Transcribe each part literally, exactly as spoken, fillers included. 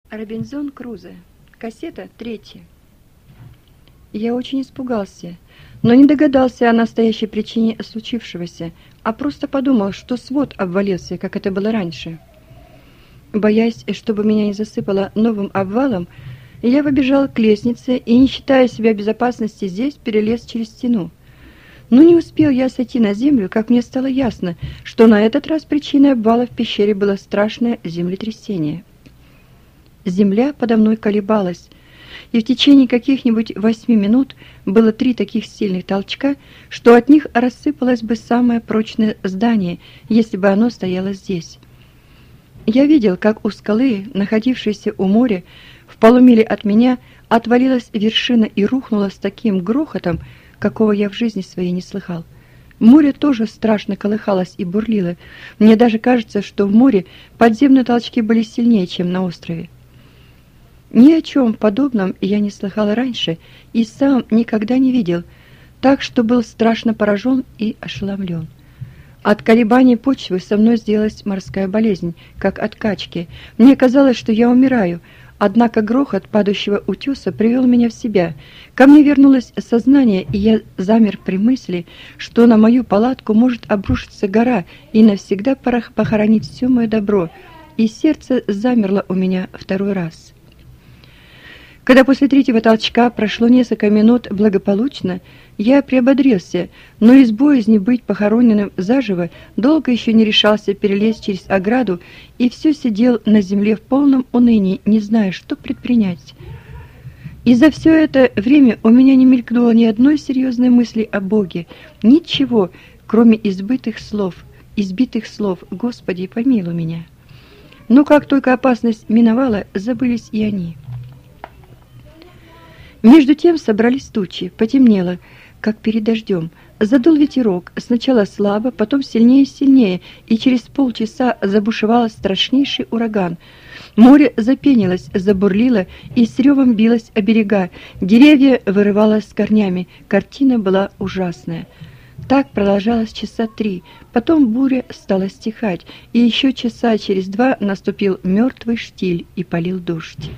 Робинзон Крузо. Кассета третья. Я очень испугался, но не догадался о настоящей причине случившегося, а просто подумал, что свод обвалился, как это было раньше. Боясь, чтобы меня не засыпало новым обвалом, я побежал к лестнице и, не считая себя в безопасности здесь, перелез через стену. Но не успел я сойти на землю, как мне стало ясно, что на этот раз причиной обвала в пещере было страшное землетрясение. Земля подо мной колебалась, и в течение каких-нибудь восьми минут было три таких сильных толчка, что от них рассыпалось бы самое прочное здание, если бы оно стояло здесь. Я видел, как у скалы, находившейся у моря, в полумиле от меня, отвалилась вершина и рухнула с таким грохотом, какого я в жизни своей не слыхал. Море тоже страшно колыхалось и бурлило. Мне даже кажется, что в море подземные толчки были сильнее, чем на острове. Ни о чем подобном я не слыхал раньше и сам никогда не видел, так что был страшно поражен и ошеломлен. От колебаний почвы со мной сделалась морская болезнь, как от качки. Мне казалось, что я умираю, однако грохот падающего утеса привел меня в себя. Ко мне вернулось сознание, и я замер при мысли, что на мою палатку может обрушиться гора и навсегда похоронить все мое добро, и сердце замерло у меня второй раз. Когда после третьего толчка прошло несколько минут благополучно, я приободрился, но из боязни быть похороненным заживо долго еще не решался перелезть через ограду и все сидел на земле в полном унынии, не зная, что предпринять. И за все это время у меня не мелькнуло ни одной серьезной мысли о Боге, ничего, кроме избитых слов, избитых слов «Господи, помилуй меня». Но как только опасность миновала, забылись и они. Между тем собрались тучи, потемнело, как перед дождем. Задул ветерок, сначала слабо, потом сильнее и сильнее, и через полчаса забушевал страшнейший ураган. Море запенилось, забурлило и с ревом билось о берега, деревья вырывало с корнями, картина была ужасная. Так продолжалось часа три, потом буря стала стихать, и еще часа через два наступил мертвый штиль и полил дождь.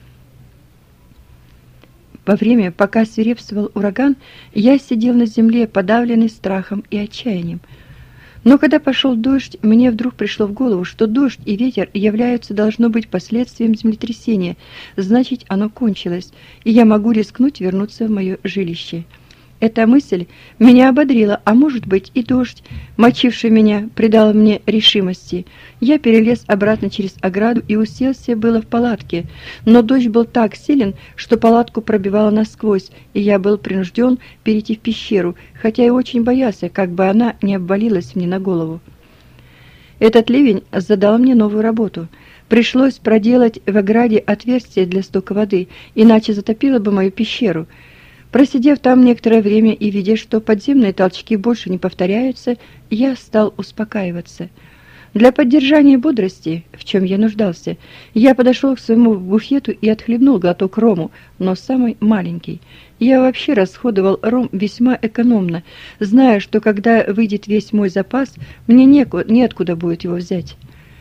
Во время, пока свирепствовал ураган, я сидел на земле, подавленный страхом и отчаянием. Но когда пошел дождь, мне вдруг пришло в голову, что дождь и ветер являются, должно быть, последствием землетрясения, значит, оно кончилось, и я могу рискнуть вернуться в мое жилище. Эта мысль меня ободрила, а может быть и дождь, мочивший меня, придал мне решимости. Я перелез обратно через ограду и уселся было в палатке, но дождь был так силен, что палатку пробивало насквозь, и я был принужден перейти в пещеру, хотя и очень боялся, как бы она не обвалилась мне на голову. Этот ливень задал мне новую работу. Пришлось проделать в ограде отверстие для стока воды, иначе затопило бы мою пещеру. Просидев там некоторое время и видя, что подземные толчки больше не повторяются, я стал успокаиваться. Для поддержания бодрости, в чем я нуждался, я подошел к своему буфету и отхлебнул глоток рому, но самый маленький. Я вообще расходовал ром весьма экономно, зная, что когда выйдет весь мой запас, мне неку- неоткуда будет его взять.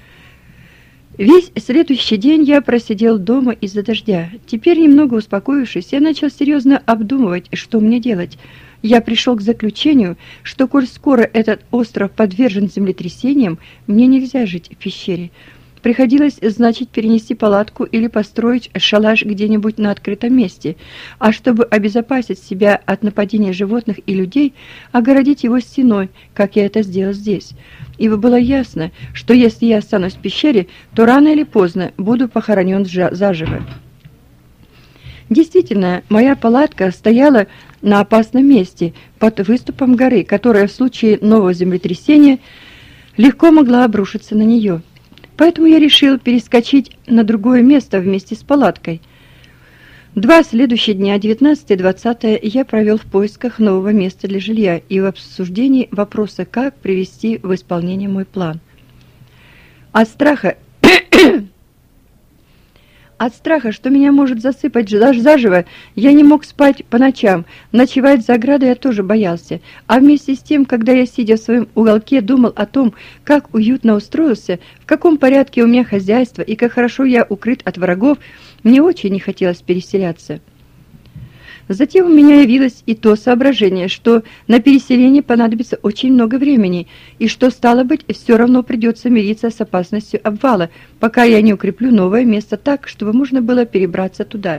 Весь следующий день я просидел дома из-за дождя. Теперь, немного успокоившись, я начал серьезно обдумывать, что мне делать. Я пришел к заключению, что, коль скоро этот остров подвержен землетрясениям, мне нельзя жить в пещере. Приходилось, значит, перенести палатку или построить шалаш где-нибудь на открытом месте, а чтобы обезопасить себя от нападения животных и людей, огородить его стеной, как я это сделал здесь. Ибо было ясно, что если я останусь в пещере, то рано или поздно буду похоронен заживо. Действительно, моя палатка стояла на опасном месте, под выступом горы, которая в случае нового землетрясения легко могла обрушиться на нее. Поэтому я решил перескочить на другое место вместе с палаткой. Два следующих дня, девятнадцатое и двадцатое, я провел в поисках нового места для жилья и в обсуждении вопроса, как привести в исполнение мой план. От страха, От страха, что меня может засыпать заживо, я не мог спать по ночам. Ночевать за оградой я тоже боялся. А вместе с тем, когда я, сидя в своем уголке, думал о том, как уютно устроился, в каком порядке у меня хозяйство и как хорошо я укрыт от врагов, мне очень не хотелось переселяться. Затем у меня явилось и то соображение, что на переселение понадобится очень много времени, и что, стало быть, все равно придется мириться с опасностью обвала, пока я не укреплю новое место так, чтобы можно было перебраться туда.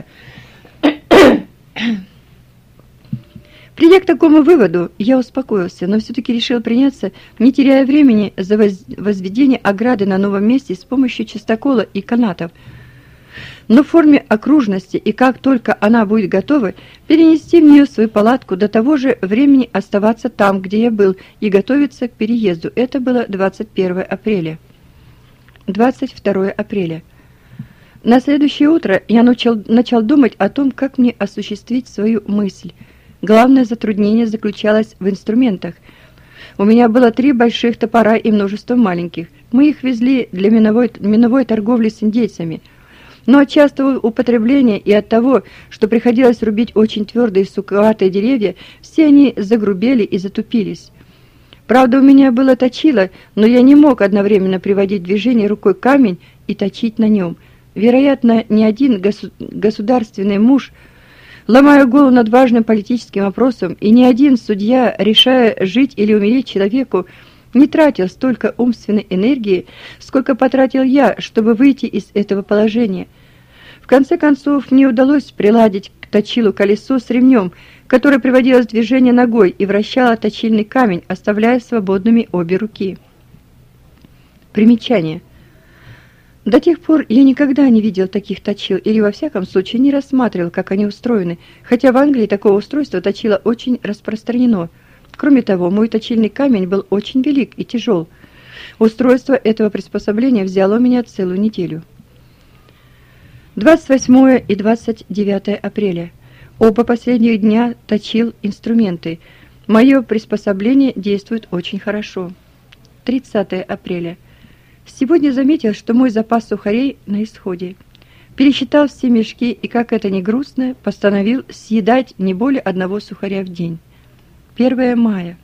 Придя к такому выводу, я успокоился, но все-таки решил приняться, не теряя времени, за возведение ограды на новом месте с помощью чистокола и канатов, но в форме окружности, и как только она будет готова, перенести в нее свою палатку, до того же времени оставаться там, где я был, и готовиться к переезду. Это было двадцать первое апреля. двадцать второе апреля. На следующее утро я начал, начал думать о том, как мне осуществить свою мысль. Главное затруднение заключалось в инструментах. У меня было три больших топора и множество маленьких. Мы их везли для миновой, миновой торговли с индейцами. Но от частого употребления и от того, что приходилось рубить очень твердые суковатые деревья, все они загрубели и затупились. Правда, у меня было точило, но я не мог одновременно приводить в движение рукой камень и точить на нем. Вероятно, ни один госу- государственный муж, ломая голову над важным политическим вопросом, и ни один судья, решая жить или умереть человеку, не тратил столько умственной энергии, сколько потратил я, чтобы выйти из этого положения. В конце концов, мне удалось приладить к точилу колесо с ремнем, которое приводилось в движение ногой и вращало точильный камень, оставляя свободными обе руки. Примечание. До тех пор я никогда не видел таких точил, или во всяком случае не рассматривал, как они устроены, хотя в Англии такого устройства точила очень распространено. Кроме того, мой точильный камень был очень велик и тяжел. Устройство этого приспособления взяло у меня целую неделю. двадцать восьмое и двадцать девятое апреля. Оба последних дня точил инструменты. Мое приспособление действует очень хорошо. тридцатое апреля. Сегодня заметил, что мой запас сухарей на исходе. Пересчитал все мешки и, как это ни грустно, постановил съедать не более одного сухаря в день. первое мая.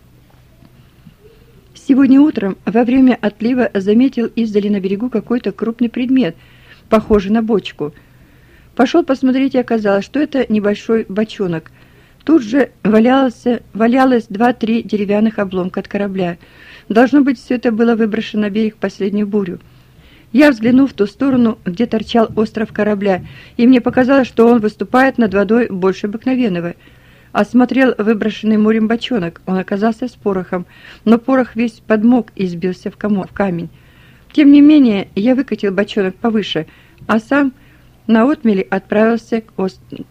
Сегодня утром во время отлива заметил издали на берегу какой-то крупный предмет, похожий на бочку. Пошел посмотреть, и оказалось, что это небольшой бочонок. Тут же валялось, валялось два-три деревянных обломка от корабля. Должно быть, все это было выброшено на берег в последнюю бурю. Я взглянул в ту сторону, где торчал остров корабля, и мне показалось, что он выступает над водой больше обыкновенного. Осмотрел выброшенный морем бочонок. Он оказался с порохом, но порох весь подмок и сбился в, комо, в камень. Тем не менее, я выкатил бочонок повыше, а сам на отмели отправился к острову.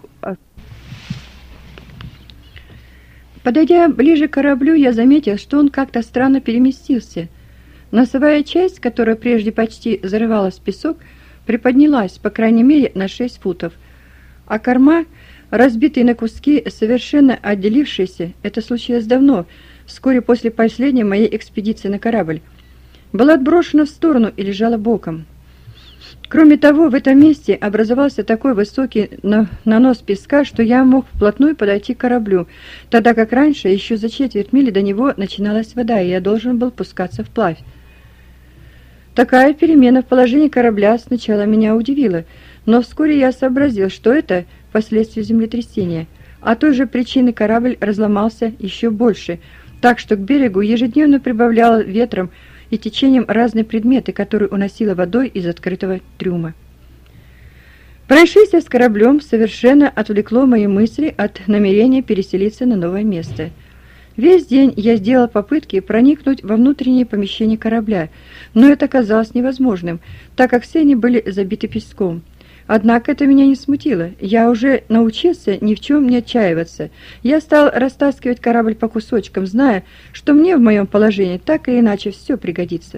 Подойдя ближе к кораблю, я заметил, что он как-то странно переместился. Носовая часть, которая прежде почти зарывалась в песок, приподнялась, по крайней мере, на шесть футов, а корма, разбитый на куски, совершенно отделившийся, это случилось давно, вскоре после последней моей экспедиции на корабль, была отброшена в сторону и лежала боком. Кроме того, в этом месте образовался такой высокий нанос песка, что я мог вплотную подойти к кораблю, тогда как раньше, еще за четверть мили до него, начиналась вода, и я должен был пускаться вплавь. Такая перемена в положении корабля сначала меня удивила, но вскоре я сообразил, что это последствия землетрясения. От той же причины корабль разломался еще больше, так что к берегу ежедневно прибавлял ветром и течением разные предметы, которые уносило водой из открытого трюма. Происшествие с кораблем совершенно отвлекло мои мысли от намерения переселиться на новое место. Весь день я сделал попытки проникнуть во внутреннее помещение корабля, но это оказалось невозможным, так как все они были забиты песком. Однако это меня не смутило. Я уже научился ни в чем не отчаиваться. Я стал растаскивать корабль по кусочкам, зная, что мне в моем положении так или иначе все пригодится.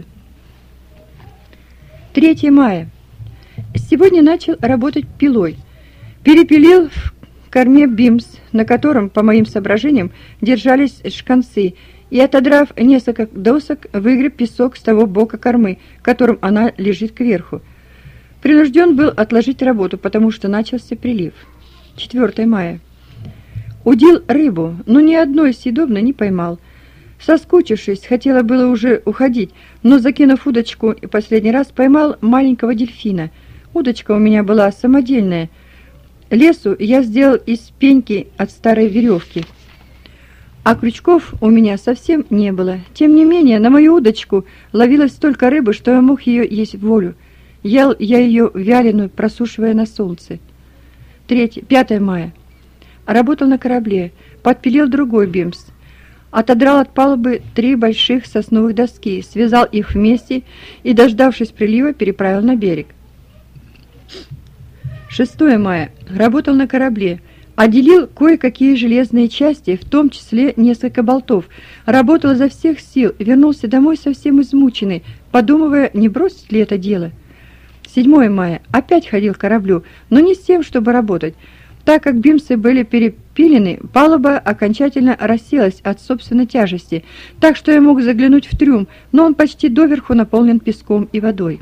третье мая. Сегодня начал работать пилой. Перепилил в корме бимс, на котором, по моим соображениям, держались шканцы, и, отодрав несколько досок, выгреб песок с того бока кормы, которым она лежит кверху. Принужден был отложить работу, потому что начался прилив. четвёртое мая. Удил рыбу, но ни одной съедобной не поймал. Соскучившись, хотела было уже уходить, но, закинув удочку и последний раз, поймал маленького дельфина. Удочка у меня была самодельная. Лесу я сделал из пеньки от старой веревки. А крючков у меня совсем не было. Тем не менее, на мою удочку ловилось столько рыбы, что я мог ее есть в волю. Ел я ее вяленую, просушивая на солнце. пятое мая. Работал на корабле, подпилил другой бимс. Отодрал от палубы три больших сосновых доски, связал их вместе и, дождавшись прилива, переправил на берег. шестое мая. Работал на корабле. Отделил кое-какие железные части, в том числе несколько болтов. Работал изо всех сил, вернулся домой совсем измученный, подумывая, не бросить ли это дело. седьмое мая. Опять ходил к кораблю, но не с тем, чтобы работать. Так как бимсы были перепилены, палуба окончательно расселась от собственной тяжести, так что я мог заглянуть в трюм, но он почти доверху наполнен песком и водой.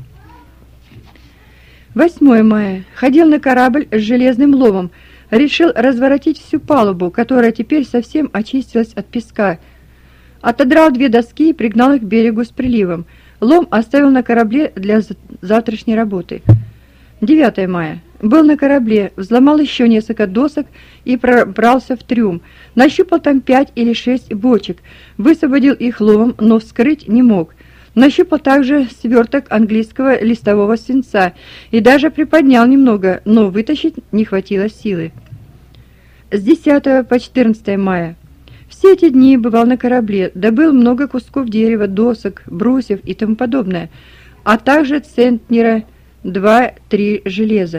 восьмое мая. Ходил на корабль с железным ломом, решил разворотить всю палубу, которая теперь совсем очистилась от песка. Отодрал две доски и пригнал их к берегу с приливом. Лом оставил на корабле для завтрашней работы. девятое мая. Был на корабле, взломал еще несколько досок и пробрался в трюм. Нащупал там пять или шесть бочек, высвободил их ломом, но вскрыть не мог. Нащупал также сверток английского листового свинца и даже приподнял немного, но вытащить не хватило силы. С десятого по четырнадцатое мая. Все эти дни бывал на корабле, добыл много кусков дерева, досок, брусьев и тому подобное, а также центнера два-три железа.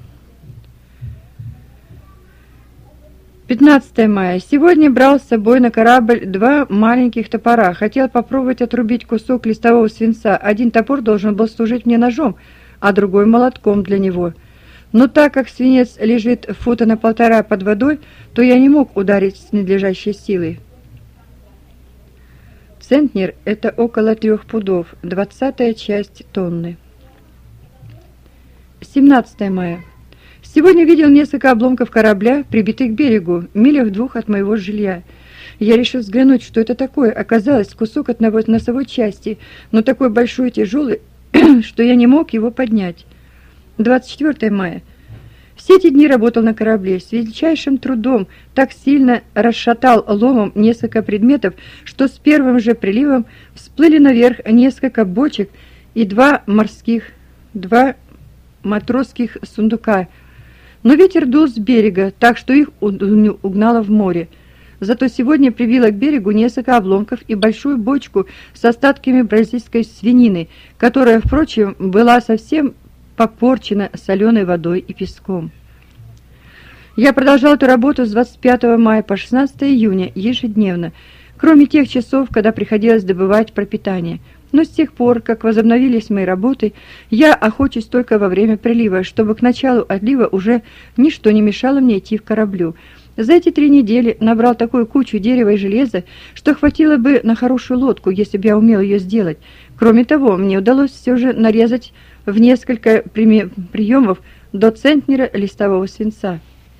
пятнадцатое мая. Сегодня брал с собой на корабль два маленьких топора. Хотел попробовать отрубить кусок листового свинца. Один топор должен был служить мне ножом, а другой молотком для него. Но так как свинец лежит фута на полтора под водой, то я не мог ударить с надлежащей силой. Центнер – это около трех пудов, двадцатая часть тонны. семнадцатое мая. Сегодня видел несколько обломков корабля, прибитых к берегу, милях двух от моего жилья. Я решил взглянуть, что это такое. Оказалось, кусок от носовой части, но такой большой и тяжелый, что я не мог его поднять. двадцать четвёртое мая. Все эти дни работал на корабле, с величайшим трудом, так сильно расшатал ломом несколько предметов, что с первым же приливом всплыли наверх несколько бочек и два морских, два матросских сундука. Но ветер дул с берега, так что их угнало в море. Зато сегодня прибило к берегу несколько обломков и большую бочку с остатками бразильской свинины, которая, впрочем, была совсем попорчена соленой водой и песком. Я продолжал эту работу с двадцать пятого мая по шестнадцатое июня ежедневно, кроме тех часов, когда приходилось добывать пропитание. Но с тех пор, как возобновились мои работы, я охочусь только во время прилива, чтобы к началу отлива уже ничто не мешало мне идти к кораблю. За эти три недели набрал такую кучу дерева и железа, что хватило бы на хорошую лодку, если бы я умел ее сделать. Кроме того, мне удалось все же нарезать в несколько приемов до центнера листового свинца.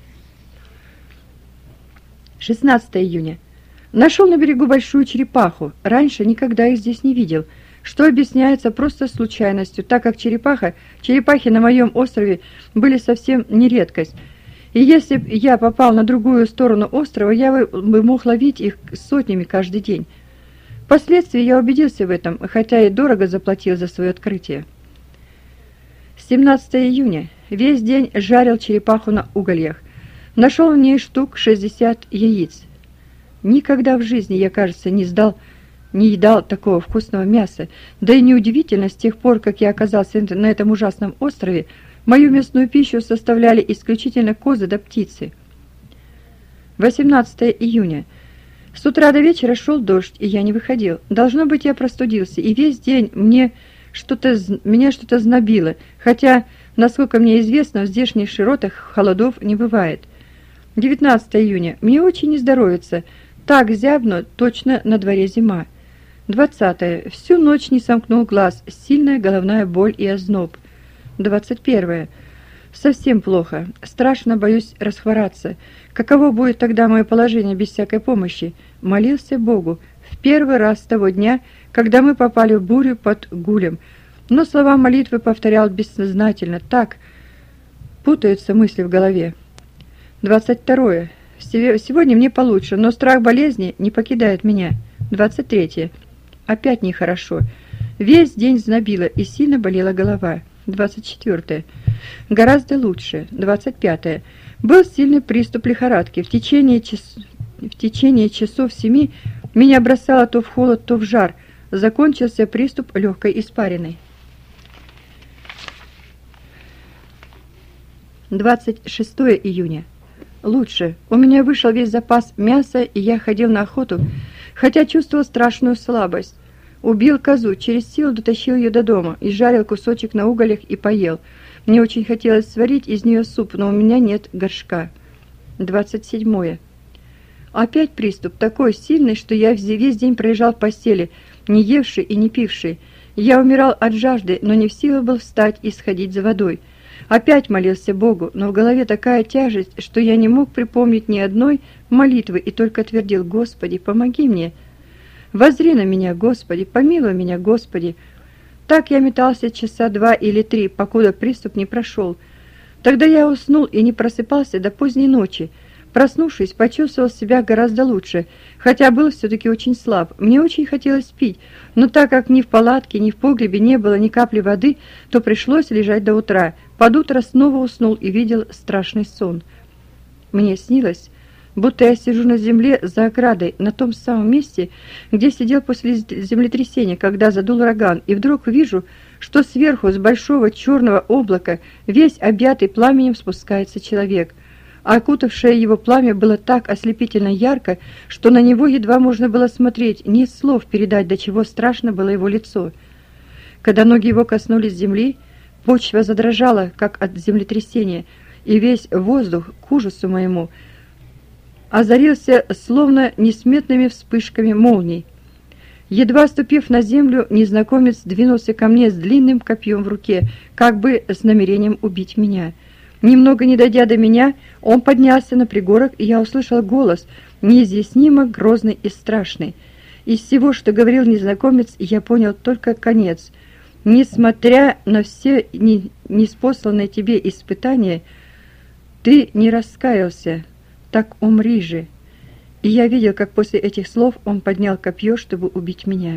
шестнадцатое июня. Нашел на берегу большую черепаху. Раньше никогда их здесь не видел, что объясняется просто случайностью, так как черепаха, черепахи на моем острове были совсем не редкость. И если б я попал на другую сторону острова, я бы мог ловить их сотнями каждый день. Впоследствии я убедился в этом, хотя и дорого заплатил за свое открытие. семнадцатое июня. Весь день жарил черепаху на угольях. Нашел в ней штук шестьдесят яиц. Никогда в жизни я, кажется, не сдал, не едал такого вкусного мяса. Да и неудивительно, с тех пор, как я оказался на этом ужасном острове, мою мясную пищу составляли исключительно козы да птицы. восемнадцатое июня. С утра до вечера шел дождь, и я не выходил. Должно быть, я простудился, и весь день мне что-то, меня что-то знобило, хотя, насколько мне известно, в здешних широтах холодов не бывает. девятнадцатое июня. Мне очень не здоровится. Так зябну, точно на дворе зима. двадцатое. Всю ночь не сомкнул глаз, сильная головная боль и озноб. двадцать первое. Совсем плохо. Страшно боюсь расхвораться. Каково будет тогда мое положение без всякой помощи? Молился Богу в первый раз с того дня, когда мы попали в бурю под Гулем. Но слова молитвы повторял бессознательно. Так путаются мысли в голове. двадцать второе. Сегодня мне получше, но страх болезни не покидает меня. двадцать третье. Опять нехорошо. Весь день знобило и сильно болела голова. двадцать четвёртое. Гораздо лучше. двадцать пятое. Был сильный приступ лихорадки. В течение, час... в течение часов семи меня бросало то в холод, то в жар. Закончился приступ легкой испариной. двадцать шестое июня. Лучше. У меня вышел весь запас мяса, и я ходил на охоту, хотя чувствовал страшную слабость. Убил козу, через силу дотащил ее до дома, и жарил кусочек на уголях и поел. Мне очень хотелось сварить из нее суп, но у меня нет горшка. двадцать седьмое. Опять приступ, такой сильный, что я весь день пролежал в постели, не евший и не пивший. Я умирал от жажды, но не в силах был встать и сходить за водой. Опять молился Богу, но в голове такая тяжесть, что я не мог припомнить ни одной молитвы и только твердил: «Господи, помоги мне! Воззри на меня, Господи, помилуй меня, Господи!» Так я метался часа два или три, покуда приступ не прошел. Тогда я уснул и не просыпался до поздней ночи. Проснувшись, почувствовал себя гораздо лучше, хотя был все-таки очень слаб. Мне очень хотелось пить, но так как ни в палатке, ни в погребе не было ни капли воды, то пришлось лежать до утра. Под утро снова уснул и видел страшный сон. Мне снилось, будто я сижу на земле за оградой, на том самом месте, где сидел после землетрясения, когда задул ураган, и вдруг вижу, что сверху с большого черного облака, весь объятый пламенем, спускается человек. А окутавшее его пламя было так ослепительно ярко, что на него едва можно было смотреть, ни слов передать, до чего страшно было его лицо. Когда ноги его коснулись земли, почва задрожала, как от землетрясения, и весь воздух, к ужасу моему, озарился словно несметными вспышками молний. Едва ступив на землю, незнакомец двинулся ко мне с длинным копьем в руке, как бы с намерением убить меня. Немного не дойдя до меня, он поднялся на пригорок, и я услышал голос, неизъяснимо грозный и страшный. Из всего, что говорил незнакомец, я понял только конец. Несмотря на все ниспосланные тебе испытания, ты не раскаялся, так умри же. И я видел, как после этих слов он поднял копье, чтобы убить меня.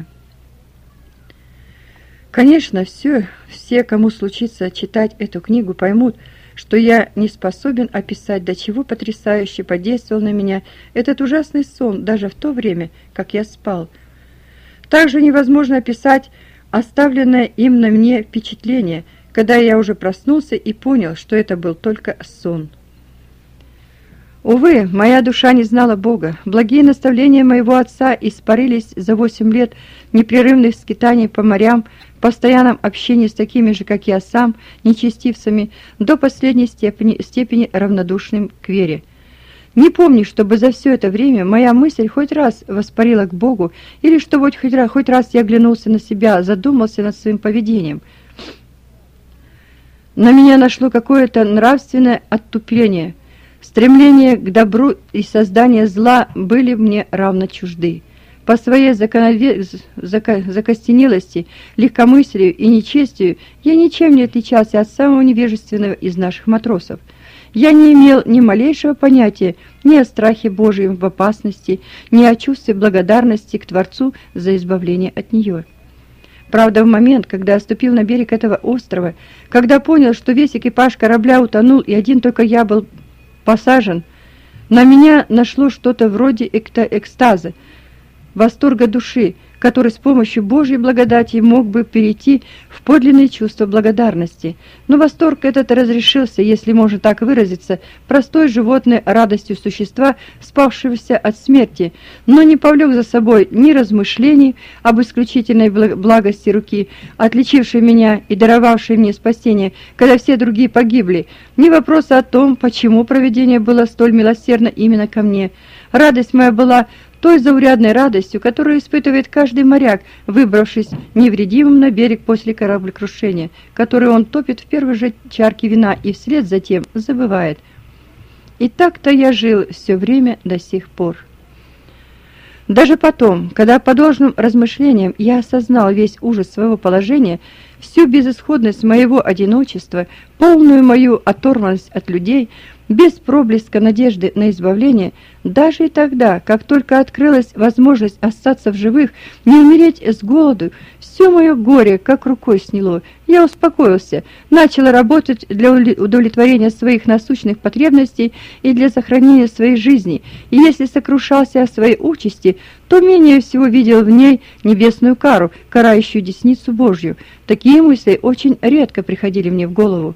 Конечно, все, все, кому случится читать эту книгу, поймут, что я не способен описать, до чего потрясающе подействовал на меня этот ужасный сон, даже в то время, как я спал. Также невозможно описать оставленное им на мне впечатление, когда я уже проснулся и понял, что это был только сон. Увы, моя душа не знала Бога. Благие наставления моего отца испарились за восемь лет непрерывных скитаний по морям, постоянном общении с такими же, как я сам, нечестивцами, до последней степени, степени равнодушным к вере. Не помню, чтобы за все это время моя мысль хоть раз воспарила к Богу, или что хоть, хоть, раз, хоть раз я оглянулся на себя, задумался над своим поведением. На меня нашло какое-то нравственное оттупление. Стремление к добру и создание зла были мне равно чужды. По своей законове... зако... закостенелости, легкомыслию и нечестию я ничем не отличался от самого невежественного из наших матросов. Я не имел ни малейшего понятия ни о страхе Божьем в опасности, ни о чувстве благодарности к Творцу за избавление от нее. Правда, в момент, когда я ступил на берег этого острова, когда понял, что весь экипаж корабля утонул и один только я был посажен, на меня нашло что-то вроде экстаза, восторга души, который с помощью Божьей благодати мог бы перейти в подлинное чувство благодарности. Но восторг этот разрешился, если можно так выразиться, простой животной радостью существа, спавшегося от смерти, но не повлек за собой ни размышлений об исключительной благости руки, отличившей меня и даровавшей мне спасение, когда все другие погибли, ни вопроса о том, почему провидение было столь милосердно именно ко мне. Радость моя была той заурядной радостью, которую испытывает каждый моряк, выбравшись невредимым на берег после кораблекрушения, который он топит в первой же чарке вина и вслед за тем забывает. И так-то я жил все время до сих пор. Даже потом, когда по должным размышлениям я осознал весь ужас своего положения, всю безысходность моего одиночества, полную мою оторванность от людей, без проблеска надежды на избавление, даже и тогда, как только открылась возможность остаться в живых, не умереть с голоду, все мое горе как рукой сняло. Я успокоился, начал работать для удовлетворения своих насущных потребностей и для сохранения своей жизни, и если сокрушался о своей участи, то менее всего видел в ней небесную кару, карающую десницу Божью. Такие мысли очень редко приходили мне в голову.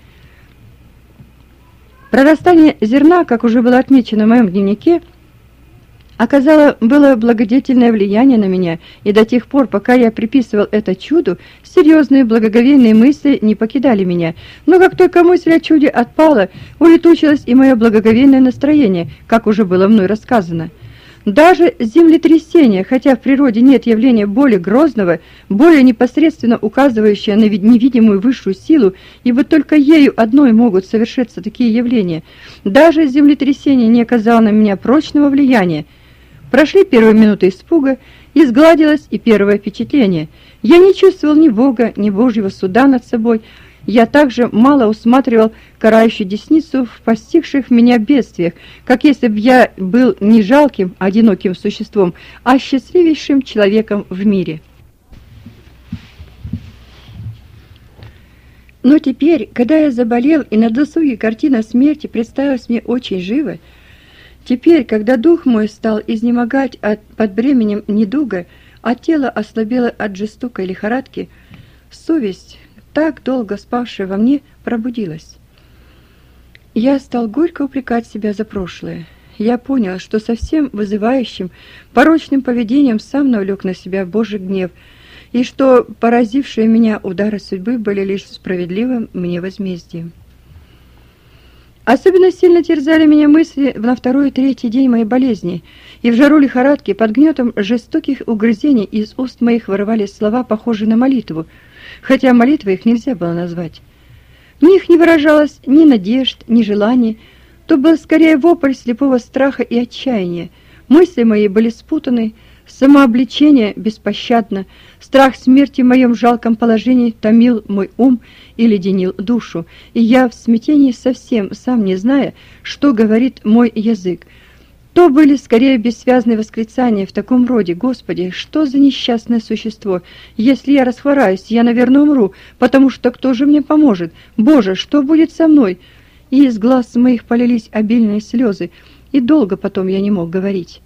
Прорастание зерна, как уже было отмечено в моем дневнике, оказало было благодетельное влияние на меня, и до тех пор, пока я приписывал это чуду, серьезные благоговейные мысли не покидали меня. Но как только мысль о чуде отпала, улетучилось и мое благоговейное настроение, как уже было мной рассказано. Даже землетрясение, хотя в природе нет явления более грозного, более непосредственно указывающего на невидимую высшую силу, ибо только ею одной могут совершиться такие явления, даже землетрясение не оказало на меня прочного влияния. Прошли первые минуты испуга, и сгладилось и первое впечатление. Я не чувствовал ни Бога, ни Божьего суда над собой. Я также мало усматривал карающую десницу в постигших меня бедствиях, как если бы я был не жалким, одиноким существом, а счастливейшим человеком в мире. Но теперь, когда я заболел, и на досуге картина смерти представилась мне очень живо, теперь, когда дух мой стал изнемогать от, под бременем недуга, а тело ослабело от жестокой лихорадки, совесть, так долго спавшая во мне, пробудилась. Я стал горько упрекать себя за прошлое. Я понял, что совсем вызывающим, порочным поведением сам навлек на себя Божий гнев, и что поразившие меня удары судьбы были лишь справедливым мне возмездием. Особенно сильно терзали меня мысли на второй и третий день моей болезни, и в жару лихорадки под гнетом жестоких угрызений из уст моих вырывались слова, похожие на молитву, хотя молитвой их нельзя было назвать. В них не выражалось ни надежд, ни желаний, то был скорее вопль слепого страха и отчаяния. Мысли мои были спутаны, самообличение беспощадно, страх смерти в моем жалком положении томил мой ум и леденил душу, и я в смятении совсем, сам не зная, что говорит мой язык. То были скорее бессвязные восклицания в таком роде: «Господи, что за несчастное существо? Если я расхвораюсь, я, наверное, умру, потому что кто же мне поможет? Боже, что будет со мной?» И из глаз моих полились обильные слезы, и долго потом я не мог говорить.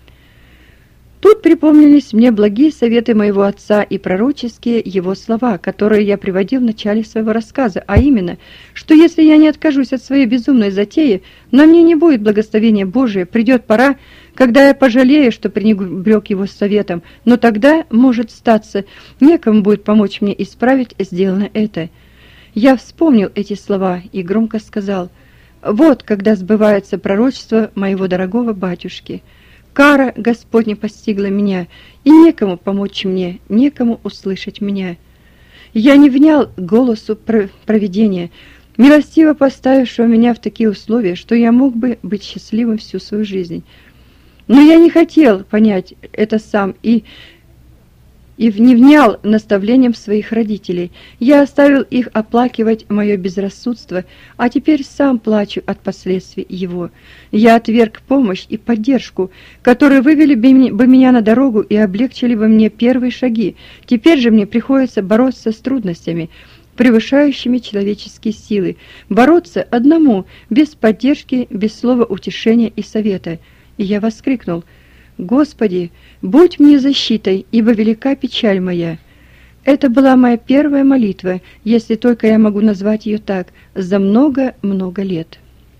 Тут припомнились мне благие советы моего отца и пророческие его слова, которые я приводил в начале своего рассказа, а именно, что если я не откажусь от своей безумной затеи, на мне не будет благословения Божия, придет пора, когда я пожалею, что пренебрег его советом, но тогда, может статься, некому будет помочь мне исправить сделанное это. Я вспомнил эти слова и громко сказал: «Вот когда сбывается пророчество моего дорогого батюшки. Кара Господня постигла меня, и некому помочь мне, некому услышать меня». Я не внял голосу провидения, милостиво поставившего меня в такие условия, что я мог бы быть счастливым всю свою жизнь. Но я не хотел понять это сам и, и не внял наставлениям своих родителей. Я оставил их оплакивать мое безрассудство, а теперь сам плачу от последствий его. Я отверг помощь и поддержку, которые вывели бы меня на дорогу и облегчили бы мне первые шаги. Теперь же мне приходится бороться с трудностями, превышающими человеческие силы, бороться одному, без поддержки, без слова утешения и совета. И я воскликнул: «Господи, будь мне защитой, ибо велика печаль моя». Это была моя первая молитва, если только я могу назвать ее так, за много-много лет.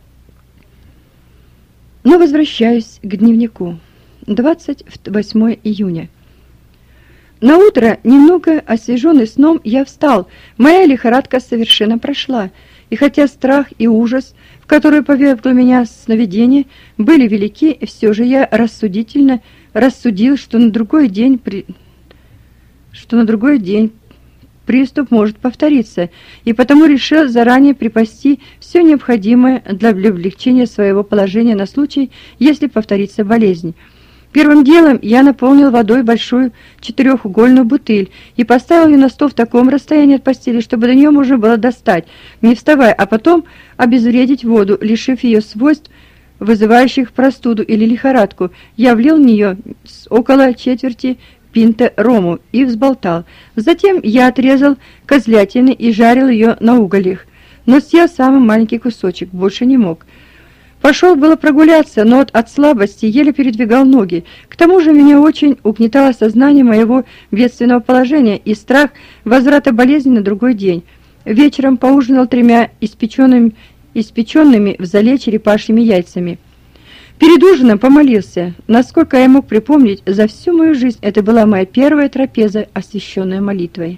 Но возвращаюсь к дневнику. двадцать восьмое июня. На утро, немного освеженный сном, я встал. Моя лихорадка совершенно прошла. И хотя страх и ужас, в которые повергло меня сновидение, были велики, все же я рассудительно рассудил, что на другой день при... что на другой день приступ может повториться, и потому решил заранее припасти все необходимое для облегчения своего положения на случай, если повторится болезнь. Первым делом я наполнил водой большую четырехугольную бутыль и поставил ее на стол в таком расстоянии от постели, чтобы до нее можно было достать, не вставая, а потом обезвредить воду, лишив ее свойств, вызывающих простуду или лихорадку. Я влил в нее около четверти пинта рому и взболтал. Затем я отрезал козлятины и жарил ее на угольях, но съел самый маленький кусочек, больше не мог. Пошел было прогуляться, но от, от слабости еле передвигал ноги. К тому же меня очень угнетало сознание моего бедственного положения и страх возврата болезни на другой день. Вечером поужинал тремя испеченными, испеченными в зале черепашьими яйцами. Перед ужином помолился. Насколько я мог припомнить, за всю мою жизнь это была моя первая трапеза, освященная молитвой.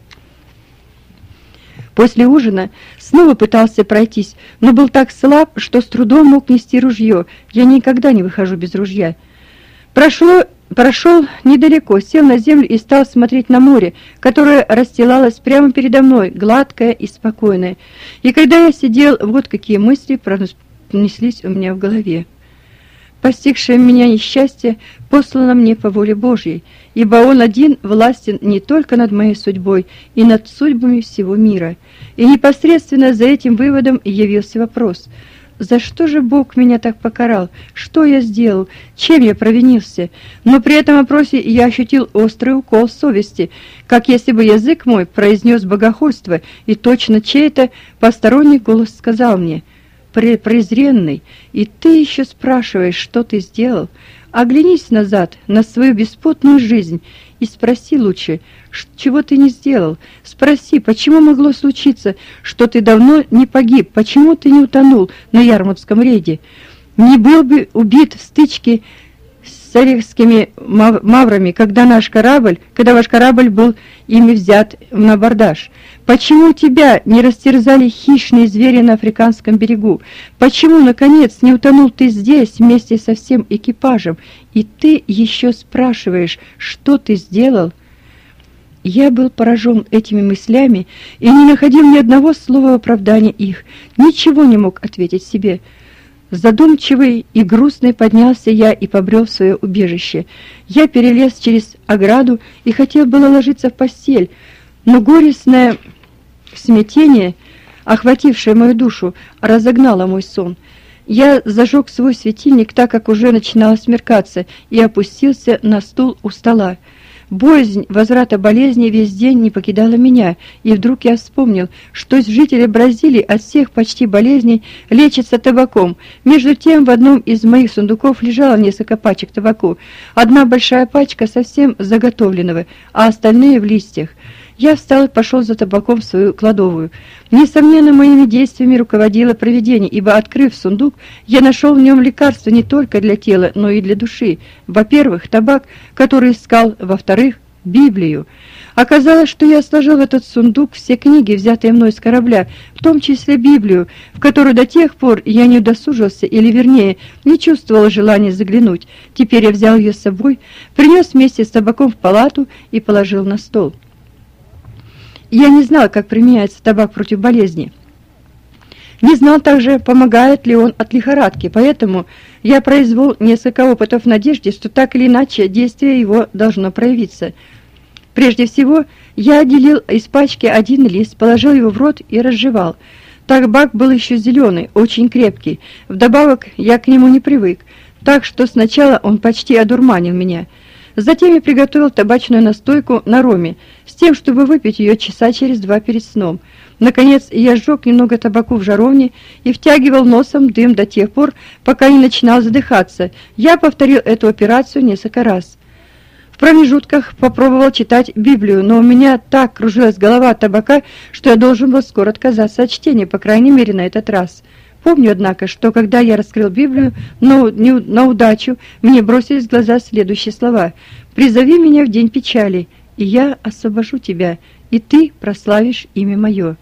После ужина снова пытался пройтись, но был так слаб, что с трудом мог нести ружье. Я никогда не выхожу без ружья. Прошло, прошел недалеко, сел на землю и стал смотреть на море, которое расстилалось прямо передо мной, гладкое и спокойное. И когда я сидел, вот какие мысли пронеслись у меня в голове. Постигшее меня несчастье послано мне по воле Божьей, ибо Он один властен не только над моей судьбой и над судьбами всего мира. И непосредственно за этим выводом явился вопрос: за что же Бог меня так покарал? Что я сделал? Чем я провинился? Но при этом вопросе я ощутил острый укол совести, как если бы язык мой произнес богохульство, и точно чей-то посторонний голос сказал мне: презренный, и ты еще спрашиваешь, что ты сделал? Оглянись назад на свою беспутную жизнь и спроси лучше, чего ты не сделал. Спроси, почему могло случиться, что ты давно не погиб, почему ты не утонул на Ярмутском рейде, не был бы убит в стычке с орехскими маврами, когда наш корабль, когда ваш корабль был ими взят на абордаж. Почему тебя не растерзали хищные звери на африканском берегу? Почему, наконец, не утонул ты здесь вместе со всем экипажем? И ты еще спрашиваешь, что ты сделал? Я был поражен этими мыслями и не находил ни одного слова оправдания их, ничего не мог ответить себе. Задумчивый и грустный поднялся я и побрел в свое убежище. Я перелез через ограду и хотел было ложиться в постель, но горестное смятение, охватившее мою душу, разогнало мой сон. Я зажег свой светильник, так как уже начинало смеркаться, и опустился на стул у стола. Боязнь возврата болезни весь день не покидала меня, и вдруг я вспомнил, что жители Бразилии от всех почти болезней лечатся табаком. Между тем в одном из моих сундуков лежало несколько пачек табаку. Одна большая пачка совсем заготовленного, а остальные в листьях. Я встал и пошел за табаком в свою кладовую. Несомненно, моими действиями руководило провидение, ибо, открыв сундук, я нашел в нем лекарство не только для тела, но и для души. Во-первых, табак, который искал, во-вторых, Библию. Оказалось, что я сложил в этот сундук все книги, взятые мной с корабля, в том числе Библию, в которую до тех пор я не удосужился, или, вернее, не чувствовал желания заглянуть. Теперь я взял ее с собой, принес вместе с табаком в палату и положил на стол. Я не знал, как применяется табак против болезни. Не знал также, помогает ли он от лихорадки, поэтому я произвел несколько опытов в надежде, что так или иначе действие его должно проявиться. Прежде всего, я отделил из пачки один лист, положил его в рот и разжевал. Табак был еще зеленый, очень крепкий. Вдобавок, я к нему не привык, так что сначала он почти одурманил меня. Затем я приготовил табачную настойку на роме, с тем, чтобы выпить ее часа через два перед сном. Наконец, я сжег немного табаку в жаровне и втягивал носом дым до тех пор, пока не начинал задыхаться. Я повторил эту операцию несколько раз. В промежутках попробовал читать Библию, но у меня так кружилась голова от табака, что я должен был скоро отказаться от чтения, по крайней мере, на этот раз. Помню, однако, что когда я раскрыл Библию, но не, на удачу мне бросились в глаза следующие слова: «Призови меня в день печали, и я освобожу тебя, и ты прославишь имя мое».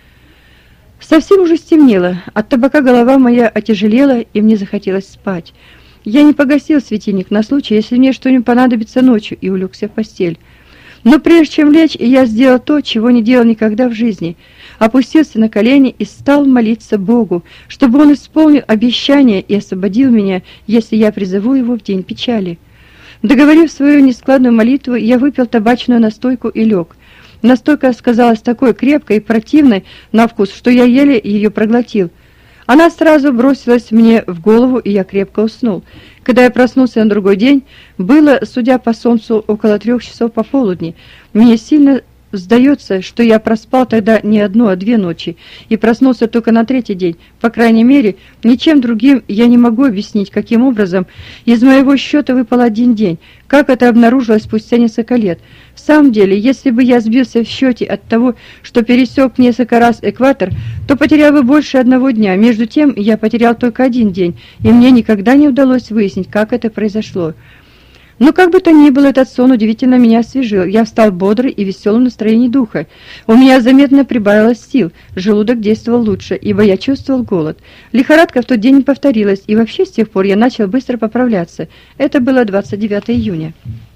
Совсем уже стемнело, от табака голова моя отяжелела, и мне захотелось спать. Я не погасил светильник на случай, если мне что-нибудь понадобится ночью, и улегся в постель. Но прежде чем лечь, я сделал то, чего не делал никогда в жизни. Опустился на колени и стал молиться Богу, чтобы Он исполнил обещание и освободил меня, если я призову Его в день печали. Договорив свою нескладную молитву, я выпил табачную настойку и лег. Настойка сказалась такой крепкой и противной на вкус, что я еле ее проглотил. Она сразу бросилась мне в голову, и я крепко уснул. Когда я проснулся на другой день, было, судя по солнцу, около трех часов пополудни. Мне сильно сдается, что я проспал тогда не одну, а две ночи, и проснулся только на третий день. По крайней мере, ничем другим я не могу объяснить, каким образом из моего счета выпал один день, как это обнаружилось спустя несколько лет. В самом деле, если бы я сбился в счете от того, что пересек несколько раз экватор, то потерял бы больше одного дня. Между тем, я потерял только один день, и мне никогда не удалось выяснить, как это произошло. Но как бы то ни было, этот сон удивительно меня освежил. Я встал бодрый и веселым настроении духа. У меня заметно прибавилось сил, желудок действовал лучше, ибо я чувствовал голод. Лихорадка в тот день не повторилась, и вообще с тех пор я начал быстро поправляться. Это было двадцать девятого июня.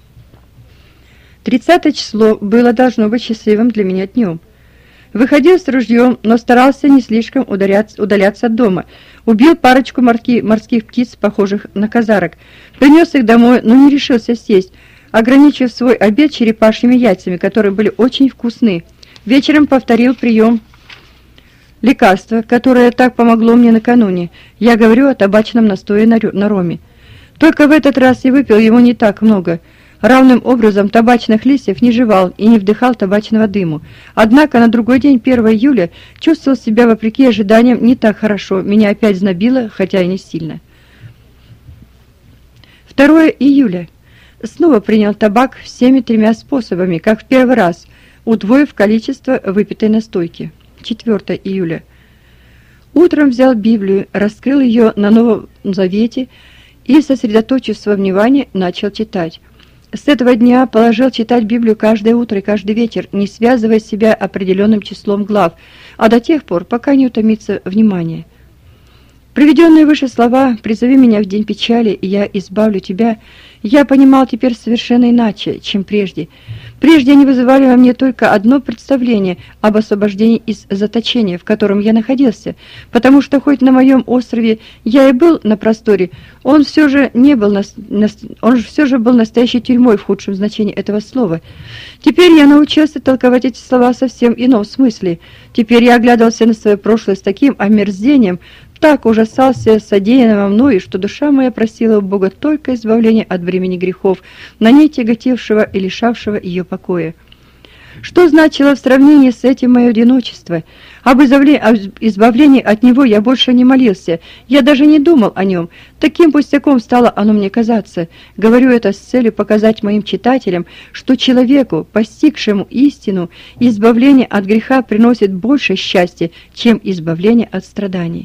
тридцатое число было должно быть счастливым для меня днем. Выходил с ружьем, но старался не слишком удаляться, удаляться от дома. Убил парочку морки, морских птиц, похожих на казарок. Принес их домой, но не решился съесть, ограничив свой обед черепашьими яйцами, которые были очень вкусны. Вечером повторил прием лекарства, которое так помогло мне накануне. Я говорю о табачном настое на роме. Только в этот раз я выпил его не так много. Равным образом табачных листьев не жевал и не вдыхал табачного дыму. Однако на другой день, первого июля, чувствовал себя, вопреки ожиданиям, не так хорошо. Меня опять знобило, хотя и не сильно. второго июля. Снова принял табак всеми тремя способами, как в первый раз, удвоив количество выпитой настойки. четвёртого июля. Утром взял Библию, раскрыл ее на Новом Завете и, сосредоточив во внимании, начал читать. С этого дня положил читать Библию каждое утро и каждый вечер, не связывая себя определенным числом глав, а до тех пор, пока не утомится внимание. Приведенные выше слова «Призови меня в день печали, и я избавлю тебя» я понимал теперь совершенно иначе, чем прежде. Прежде они вызывали во мне только одно представление об освобождении из заточения, в котором я находился, потому что хоть на моем острове я и был на просторе, он все же не был на, на, он все же был настоящей тюрьмой в худшем значении этого слова. Теперь я научился толковать эти слова в совсем ином смысле. Теперь я оглядывался на свое прошлое с таким омерзением, так ужасался содеянного мною, что душа моя просила у Бога только избавления от бремени грехов, на ней тяготевшего и лишавшего ее покоя. Что значило в сравнении с этим мое одиночество? Об избавлении от него я больше не молился, я даже не думал о нем. Таким пустяком стало оно мне казаться. Говорю это с целью показать моим читателям, что человеку, постигшему истину, избавление от греха приносит больше счастья, чем избавление от страданий.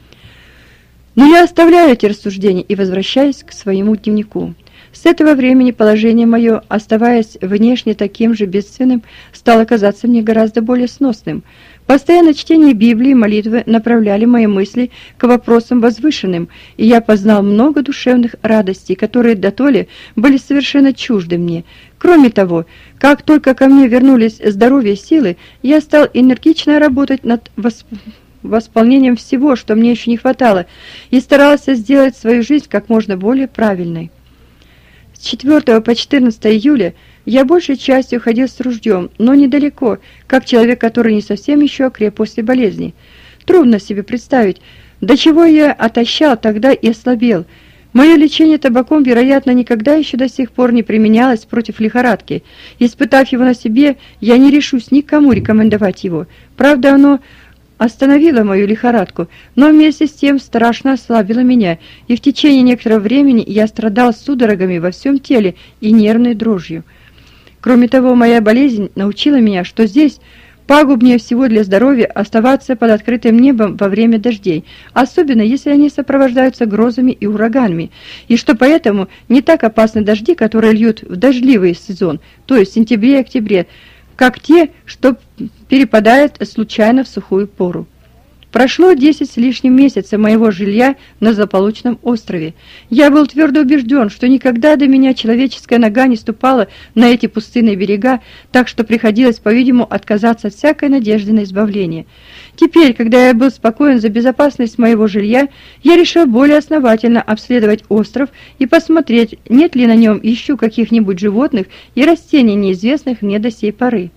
Но я оставляю эти рассуждения и возвращаюсь к своему дневнику. С этого времени положение мое, оставаясь внешне таким же бедственным, стало казаться мне гораздо более сносным. Постоянное чтение Библии и молитвы направляли мои мысли к вопросам возвышенным, и я познал много душевных радостей, которые дотоле были совершенно чужды мне. Кроме того, как только ко мне вернулись здоровье и силы, я стал энергично работать над воспоминанием, восполнением всего, что мне еще не хватало, и старался сделать свою жизнь как можно более правильной. С четвёртого по четырнадцатое июля я большей частью ходил с ружьем, но недалеко, как человек, который не совсем еще окреп после болезни. Трудно себе представить, до чего я отощал тогда и ослабел. Мое лечение табаком, вероятно, никогда еще до сих пор не применялось против лихорадки. Испытав его на себе, я не решусь никому рекомендовать его. Правда, оно остановила мою лихорадку, но вместе с тем страшно ослабила меня, и в течение некоторого времени я страдал судорогами во всем теле и нервной дрожью. Кроме того, моя болезнь научила меня, что здесь Пагубнее всего для здоровья оставаться под открытым небом во время дождей, особенно если они сопровождаются грозами и ураганами, и что поэтому не так опасны дожди, которые льют в дождливый сезон, то есть в сентябре и октябре, как те, что перепадают случайно в сухую пору. Прошло десять с лишним месяцев моего жилья на злополучном острове. Я был твердо убежден, что никогда до меня человеческая нога не ступала на эти пустынные берега, так что приходилось, по-видимому, отказаться от всякой надежды на избавление. Теперь, когда я был спокоен за безопасность моего жилья, я решил более основательно обследовать остров и посмотреть, нет ли на нем еще каких-нибудь животных и растений, неизвестных мне до сей поры.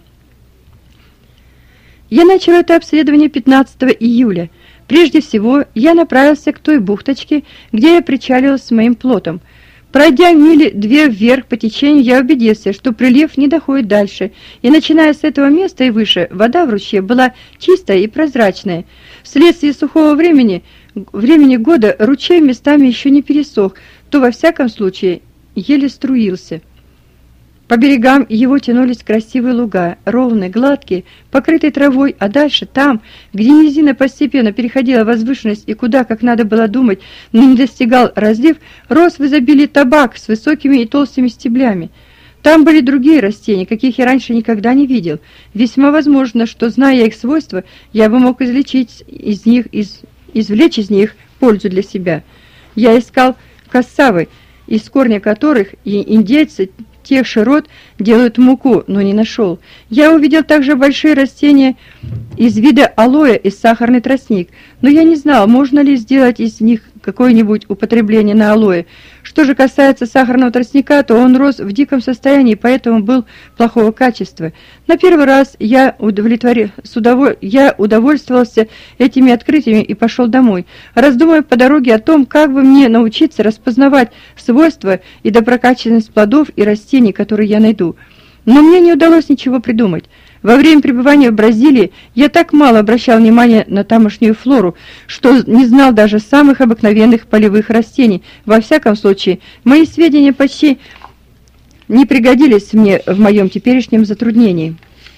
Я начал это обследование пятнадцатого июля. Прежде всего, я направился к той бухточке, где я причалил с моим плотом. Пройдя мили две вверх по течению, я убедился, что прилив не доходит дальше, и начиная с этого места и выше, вода в ручье была чистая и прозрачная. Вследствие сухого времени, времени года ручей местами еще не пересох, то во всяком случае еле струился. По берегам его тянулись красивые луга, ровные, гладкие, покрытые травой, а дальше, там, где низина постепенно переходила в возвышенность и куда, как надо было думать, но не достигал разлив, рос в изобилии табак с высокими и толстыми стеблями. Там были другие растения, каких я раньше никогда не видел. Весьма возможно, что, зная их свойства, я бы мог излечить из них, из, извлечь из них пользу для себя. Я искал кассавы, из корня которых и индейцы тех широт делают муку, но не нашел. Я увидел также большие растения из вида алоэ и сахарный тростник, но я не знал, можно ли сделать из них какое-нибудь употребление на алоэ. Что же касается сахарного тростника, то он рос в диком состоянии, поэтому был плохого качества. На первый раз я, удовлетворил, с удоволь... я удовольствовался этими открытиями и пошел домой, раздумывая по дороге о том, как бы мне научиться распознавать свойства и доброкачественность плодов и растений, которые я найду. Но мне не удалось ничего придумать. Во время пребывания в Бразилии я так мало обращал внимания на тамошнюю флору, что не знал даже самых обыкновенных полевых растений. Во всяком случае, мои сведения почти не пригодились мне в моем теперешнем затруднении.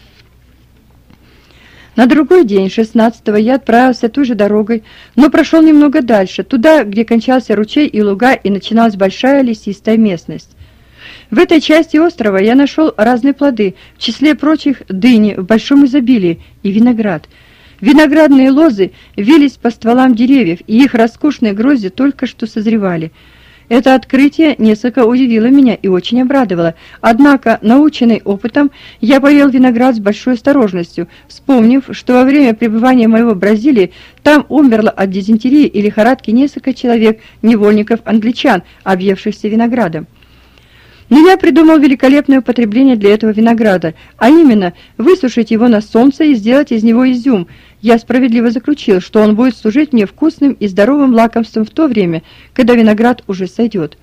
На другой день, шестнадцатого, я отправился той же дорогой, но прошел немного дальше, туда, где кончался ручей и луга, и начиналась большая лесистая местность. В этой части острова я нашел разные плоды, в числе прочих дыни в большом изобилии и виноград. Виноградные лозы вились по стволам деревьев, и их роскошные грозди только что созревали. Это открытие несколько удивило меня и очень обрадовало, однако, наученный опытом, я поел виноград с большой осторожностью, вспомнив, что во время пребывания моего в Бразилии там умерло от дизентерии и лихорадки несколько человек, невольников-англичан, объевшихся виноградом. Но я придумал великолепное употребление для этого винограда, а именно высушить его на солнце и сделать из него изюм. Я справедливо заключил, что он будет служить мне вкусным и здоровым лакомством в то время, когда виноград уже сойдет.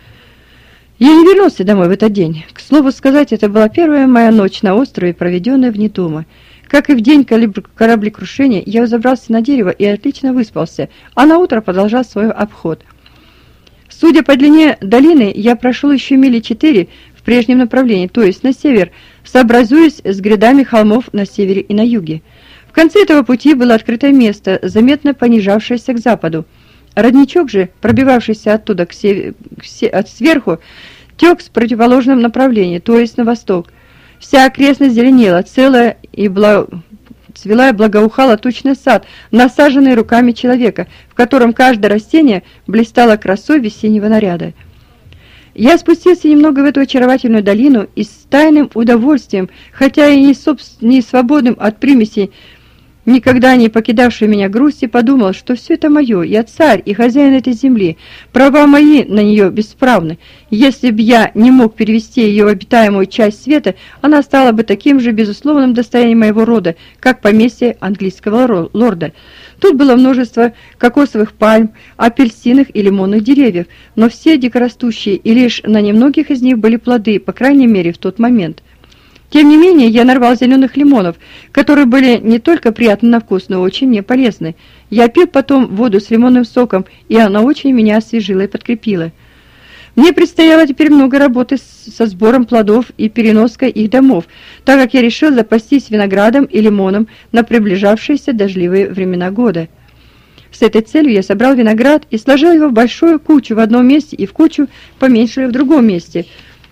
Я не вернулся домой в этот день. К слову сказать, это была первая моя ночь на острове, проведенная вне дома. Как и в день кораблекрушения, я взобрался на дерево и отлично выспался, а на утро продолжал свой обход. Судя по длине долины, я прошел еще мили четыре в прежнем направлении, то есть на север, сообразуясь с грядами холмов на севере и на юге. В конце этого пути было открытое место, заметно понижавшееся к западу. Родничок же, пробивавшийся оттуда к север, к се, от сверху, тек в противоположном направлении, то есть на восток. Вся окрестность зеленела, целая и благо... цвела и благоухала тучный сад, насаженный руками человека, в котором каждое растение блистало красой весеннего наряда. Я спустился немного в эту очаровательную долину и с тайным удовольствием, хотя и не, собс... не свободным от примесей, никогда не покидавшей меня грусти, подумал, что все это мое, я царь и хозяин этой земли, права мои на нее бесправны. Если б я не мог перевести ее в обитаемую часть света, она стала бы таким же безусловным достоянием моего рода, как поместье английского лорда. Тут было множество кокосовых пальм, апельсиновых и лимонных деревьев, но все дикорастущие, и лишь на немногих из них были плоды, по крайней мере в тот момент. Тем не менее, я нарвал зеленых лимонов, которые были не только приятны на вкус, но очень мне полезны. Я пил потом воду с лимонным соком, и она очень меня освежила и подкрепила. Мне предстояло теперь много работы со сбором плодов и переноской их домов, так как я решил запастись виноградом и лимоном на приближавшиеся дождливые времена года. С этой целью я собрал виноград и сложил его в большую кучу в одном месте и в кучу поменьше в другом месте.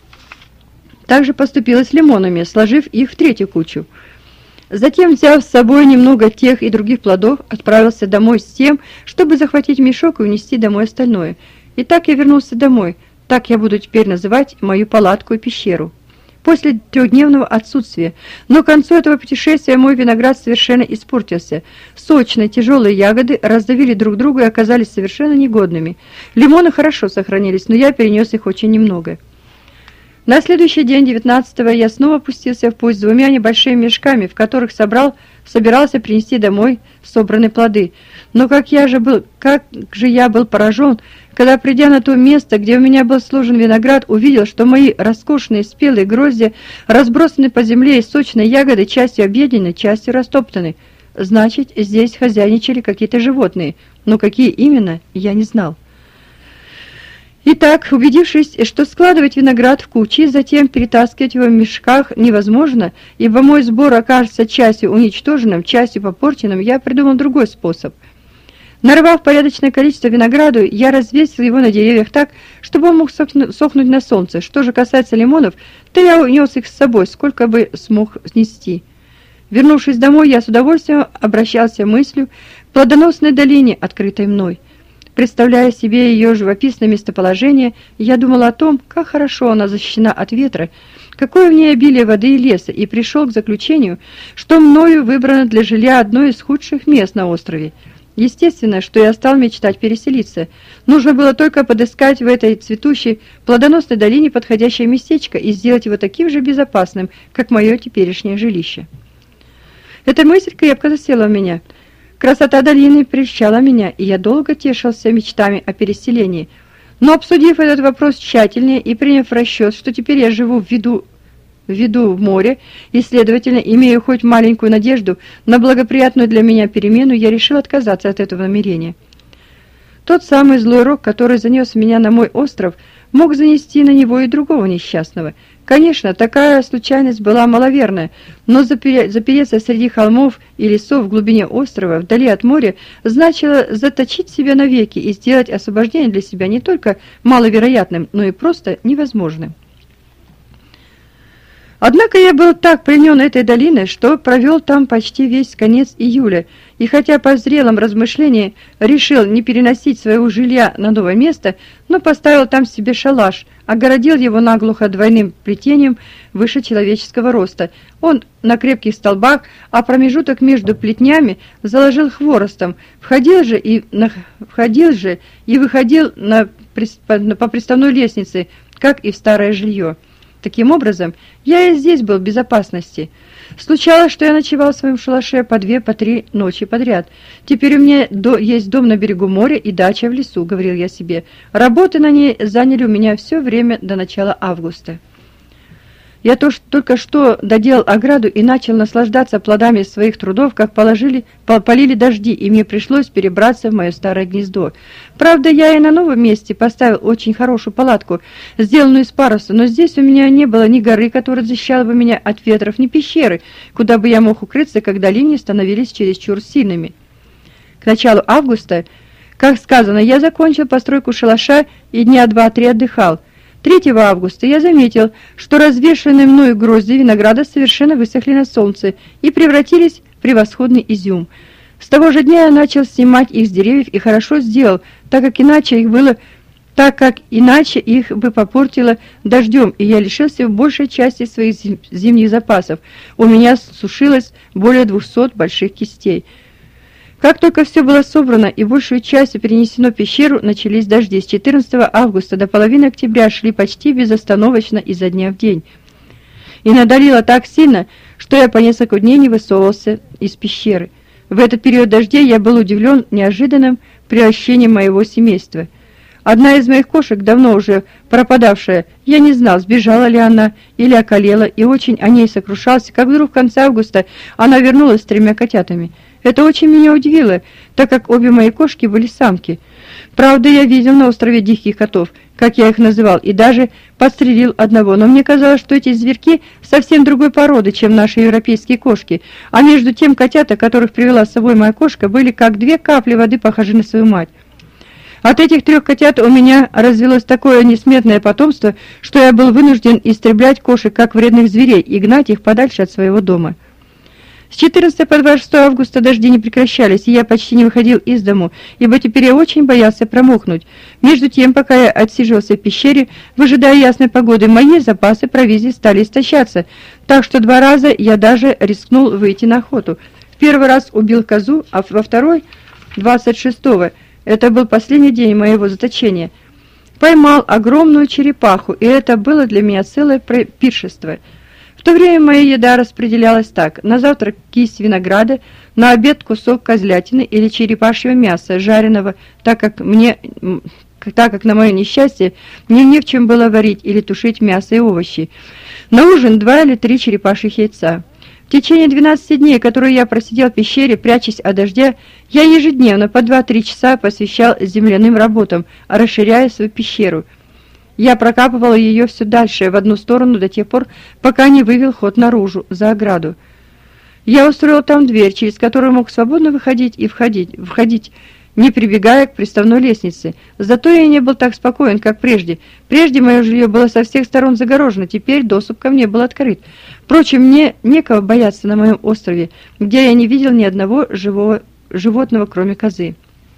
Также поступило с лимонами, сложив их в третью кучу. Затем, взяв с собой немного тех и других плодов, отправился домой с тем, чтобы захватить мешок и унести домой остальное. И так я вернулся домой. Так я буду теперь называть мою палатку и пещеру. После трехдневного отсутствия, но к концу этого путешествия мой виноград совершенно испортился. Сочные тяжелые ягоды раздавили друг друга и оказались совершенно негодными. Лимоны хорошо сохранились, но я перенес их очень немного. На следующий день, девятнадцатого, я снова опустился в путь с двумя небольшими мешками, в которых собрал, собирался принести домой собранные плоды. Но как я же был, как же я был поражен, когда, придя на то место, где у меня был сложен виноград, увидел, что мои роскошные спелые грозди разбросаны по земле, и сочные ягоды частью объедены, частью растоптаны. Значит, здесь хозяйничали какие-то животные, но какие именно, я не знал. Итак, убедившись, что складывать виноград в кучи, затем перетаскивать его в мешках невозможно, ибо мой сбор окажется частью уничтоженным, частью попорченным, я придумал другой способ. Нарвав порядочное количество винограду, я развесил его на деревьях так, чтобы он мог сохнуть на солнце. Что же касается лимонов, то я унес их с собой, сколько бы смог снести. Вернувшись домой, я с удовольствием обращался мыслью к плодоносной долине, открытой мной. Представляя себе ее живописное местоположение, я думал о том, как хорошо она защищена от ветра, какое в ней обилие воды и леса, и пришел к заключению, что мною выбрано для жилья одно из худших мест на острове. Естественно, что я стал мечтать переселиться. Нужно было только подыскать в этой цветущей, плодоносной долине подходящее местечко и сделать его таким же безопасным, как мое теперешнее жилище. Эта мысль крепко засела в меня. Красота долины прельщала меня, и я долго тешился мечтами о переселении. Но, обсудив этот вопрос тщательнее и приняв в расчет, что теперь я живу в виду, в виду в море, и, следовательно, имею хоть маленькую надежду на благоприятную для меня перемену, я решил отказаться от этого намерения. Тот самый злой рок, который занес меня на мой остров, мог занести на него и другого несчастного. Конечно, такая случайность была маловерная, но запереться среди холмов и лесов в глубине острова, вдали от моря, значило заточить себя навеки и сделать освобождение для себя не только маловероятным, но и просто невозможным. Однако я был так пленен этой долиной, что провел там почти весь конец июля, и хотя по зрелом размышлении решил не переносить своего жилья на новое место, но поставил там себе шалаш, огородил его наглухо двойным плетением выше человеческого роста. Он на крепких столбах, а промежуток между плетнями заложил хворостом, входил же и, на, входил же и выходил на, на, по приставной лестнице, как и в старое жилье. Таким образом, я и здесь был в безопасности. Случалось, что я ночевал в своем шалаше по две, по три ночи подряд. Теперь у меня до, есть дом на берегу моря и дача в лесу, говорил я себе. Работы на ней заняли у меня все время до начала августа. Я то, что, только что доделал ограду и начал наслаждаться плодами своих трудов, как положили, полили дожди, и мне пришлось перебраться в мое старое гнездо. Правда, я и на новом месте поставил очень хорошую палатку, сделанную из паруса, но здесь у меня не было ни горы, которая защищала бы меня от ветров, ни пещеры, куда бы я мог укрыться, когда ливни становились чересчур сильными. К началу августа, как сказано, я закончил постройку шалаша и дня два-три отдыхал. третьего августа я заметил, что развешанные мною грозди винограда совершенно высохли на солнце и превратились в превосходный изюм. С того же дня я начал снимать их с деревьев и хорошо сделал, так как иначе их было, так как иначе их бы попортило дождем, и я лишился в большей части своих зимних запасов. У меня сушилось более двухсот больших кистей. Как только все было собрано и большую часть перенесено в пещеру, начались дожди. С четырнадцатого августа до половины октября шли почти безостановочно изо дня в день. И надолило так сильно, что я по несколько дней не высовывался из пещеры. В этот период дождей я был удивлен неожиданным превращением моего семейства. Одна из моих кошек, давно уже пропадавшая, я не знал, сбежала ли она или околела, и очень о ней сокрушался, как вдруг в конце августа она вернулась с тремя котятами. Это очень меня удивило, так как обе мои кошки были самки. Правда, я видел на острове диких котов, как я их называл, и даже подстрелил одного, но мне казалось, что эти зверьки совсем другой породы, чем наши европейские кошки, а между тем котята, которых привела с собой моя кошка, были как две капли воды похожи на свою мать. От этих трех котят у меня развелось такое несметное потомство, что я был вынужден истреблять кошек как вредных зверей и гнать их подальше от своего дома. С четырнадцатого по двадцать шестое августа дожди не прекращались, и я почти не выходил из дому, ибо теперь я очень боялся промокнуть. Между тем, пока я отсиживался в пещере, выжидая ясной погоды, мои запасы провизии стали истощаться, так что два раза я даже рискнул выйти на охоту. В первый раз убил козу, а во второй, двадцать шестого, это был последний день моего заточения, поймал огромную черепаху, и это было для меня целое пиршество. В то время моя еда распределялась так: на завтрак кисть винограда, на обед кусок козлятины или черепашьего мяса, жареного, так как мне, так как на мое несчастье мне не в чем было варить или тушить мясо и овощи. На ужин два или три черепашьих яйца. В течение двенадцати дней, которые я просидел в пещере, прячась от дождя, я ежедневно по два-три часа посвящал земляным работам, расширяя свою пещеру. Я прокапывал ее все дальше, в одну сторону, до тех пор, пока не вывел ход наружу, за ограду. Я устроил там дверь, через которую мог свободно выходить и входить, входить, не прибегая к приставной лестнице. Зато я не был так спокоен, как прежде. Прежде мое жилье было со всех сторон загорожено, теперь доступ ко мне был открыт. Впрочем, мне некого бояться на моем острове, где я не видел ни одного живого животного, кроме козы.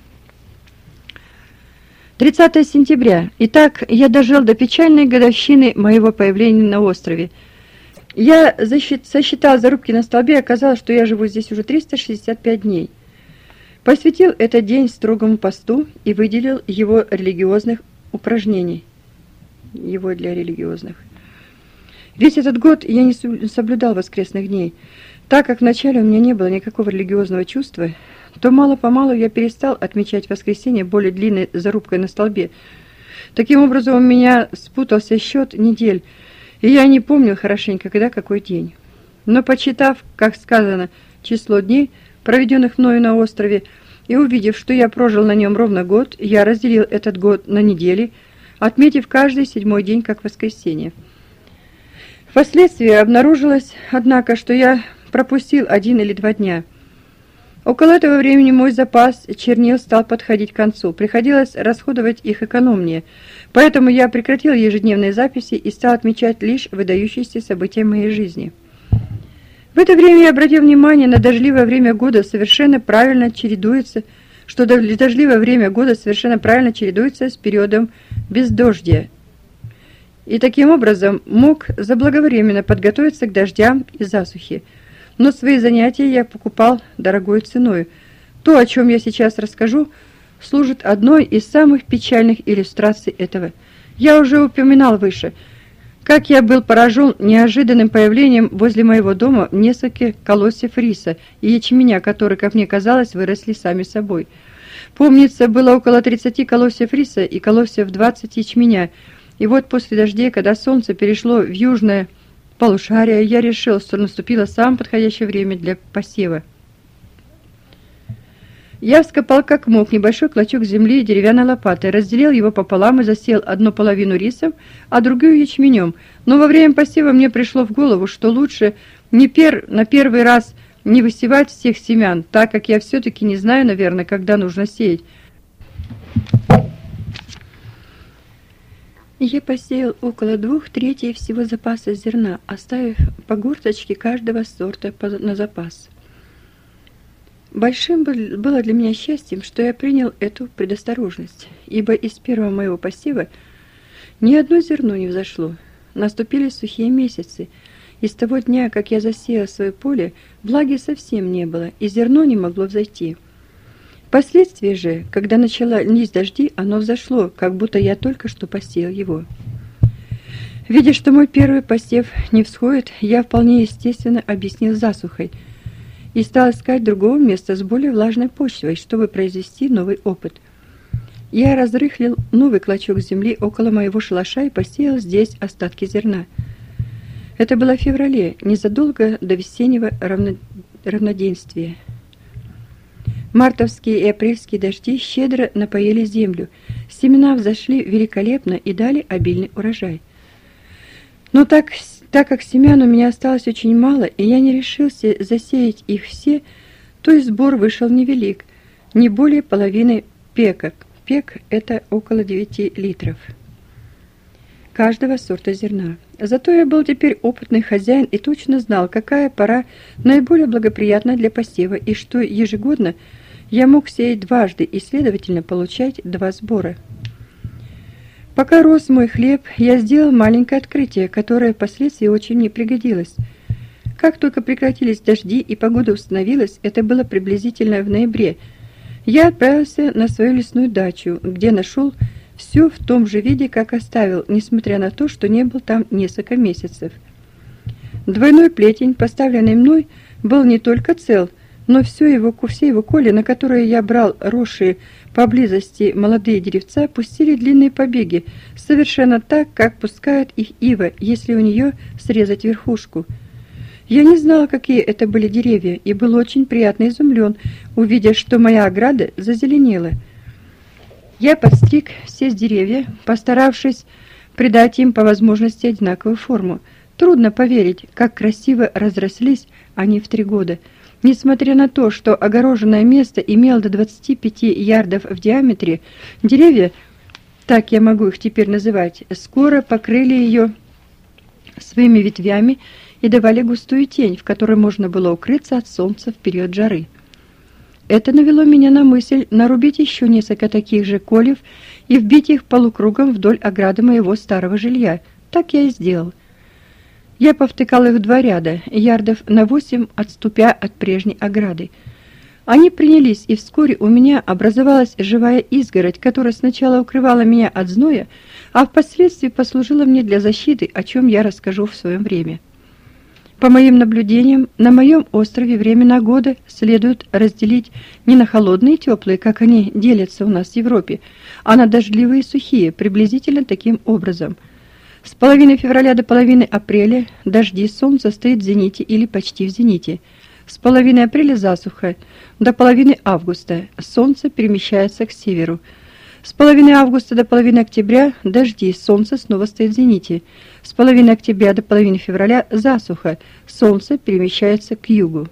тридцатого сентября. Итак, я дожил до печальной годовщины моего появления на острове. Я засчит, сосчитал зарубки на столбе, и оказалось, что я живу здесь уже триста шестьдесят пять дней. Посвятил этот день строгому посту и выделил его религиозных упражнений. Его для религиозных. Весь этот год я не соблюдал воскресных дней. Так как вначале у меня не было никакого религиозного чувства, то мало-помалу я перестал отмечать воскресенье более длинной зарубкой на столбе. Таким образом, у меня спутался счет недель, и я не помнил хорошенько, когда какой день. Но, почитав, как сказано, число дней, проведенных мною на острове, и увидев, что я прожил на нем ровно год, я разделил этот год на недели, отметив каждый седьмой день как воскресенье. Впоследствии обнаружилось, однако, что я пропустил один или два дня. Около этого времени мой запас чернил стал подходить к концу. Приходилось расходовать их экономнее. Поэтому я прекратил ежедневные записи и стал отмечать лишь выдающиеся события моей жизни. В это время я обратил внимание на дождливое время года совершенно правильно чередуется, что дождливое время года совершенно правильно чередуется с периодом бездождия. И таким образом мог заблаговременно подготовиться к дождям и засухе. Но свои занятия я покупал дорогой ценой. То, о чем я сейчас расскажу, служит одной из самых печальных иллюстраций этого. Я уже упоминал выше, как я был поражен неожиданным появлением возле моего дома нескольких колосьев риса и ячменя, которые, как мне казалось, выросли сами собой. Помнится, было около тридцати колосьев риса и колосьев двадцать ячменя. И вот после дождей, когда солнце перешло в южное полушарие, я решил, что наступило самое подходящее время для посева. Я вскопал как мог небольшой клочок земли деревянной лопатой, разделил его пополам и засеял одну половину рисом, а другую ячменем. Но во время посева мне пришло в голову, что лучше не пер... на первый раз не высевать всех семян, так как я все-таки не знаю, наверное, когда нужно сеять. Я посеял около двух третей всего запаса зерна, оставив по горсточке каждого сорта на запас. Большим было для меня счастьем, что я принял эту предосторожность, ибо из первого моего посева ни одно зерно не взошло. Наступили сухие месяцы, и с того дня, как я засеял свое поле, влаги совсем не было, и зерно не могло взойти. Впоследствии же, когда начались дожди, оно взошло, как будто я только что посеял его. Видя, что мой первый посев не всходит, я вполне естественно объяснил засухой и стал искать другого места с более влажной почвой, чтобы произвести новый опыт. Я разрыхлил новый клочок земли около моего шалаша и посеял здесь остатки зерна. Это было в феврале, незадолго до весеннего равно... равноденствия. Мартовские и апрельские дожди щедро напоили землю. Семена взошли великолепно и дали обильный урожай. Но так, так как семян у меня осталось очень мало, и я не решился засеять их все, то и сбор вышел невелик, не более половины пека. Пек – это около девяти литров каждого сорта зерна. Зато я был теперь опытный хозяин и точно знал, какая пора наиболее благоприятна для посева, и что ежегодно я мог сеять дважды и, следовательно, получать два сбора. Пока рос мой хлеб, я сделал маленькое открытие, которое впоследствии очень мне пригодилось. Как только прекратились дожди и погода установилась, это было приблизительно в ноябре, я отправился на свою лесную дачу, где нашел все в том же виде, как оставил, несмотря на то, что не был там несколько месяцев. Двойной плетень, поставленный мной, был не только цел, но все его, все его коли, на которые я брал росшие поблизости молодые деревца, пустили длинные побеги, совершенно так, как пускает их ива, если у нее срезать верхушку. Я не знал, какие это были деревья, и был очень приятно изумлен, увидя, что моя ограда зазеленела. Я подстриг все деревья, постаравшись придать им по возможности одинаковую форму. Трудно поверить, как красиво разрослись они в три года. Несмотря на то, что огороженное место имело до двадцати пяти ярдов в диаметре, деревья, так я могу их теперь называть, скоро покрыли ее своими ветвями и давали густую тень, в которой можно было укрыться от солнца в период жары. Это навело меня на мысль нарубить еще несколько таких же кольев и вбить их полукругом вдоль ограды моего старого жилья. Так я и сделал. Я повтыкал их в два ряда, ярдов на восемь отступя от прежней ограды. Они принялись, и вскоре у меня образовалась живая изгородь, которая сначала укрывала меня от зноя, а впоследствии послужила мне для защиты, о чем я расскажу в свое время. По моим наблюдениям, на моем острове времена года следует разделить не на холодные и теплые, как они делятся у нас в Европе, а на дождливые и сухие, приблизительно таким образом. С половины февраля до половины апреля дожди, солнце стоит в зените или почти в зените. С половины апреля засуха, до половины августа солнце перемещается к северу. С половины августа до половины октября дожди, солнце снова стоит в зените. С половины октября до половины февраля засуха, солнце перемещается к югу.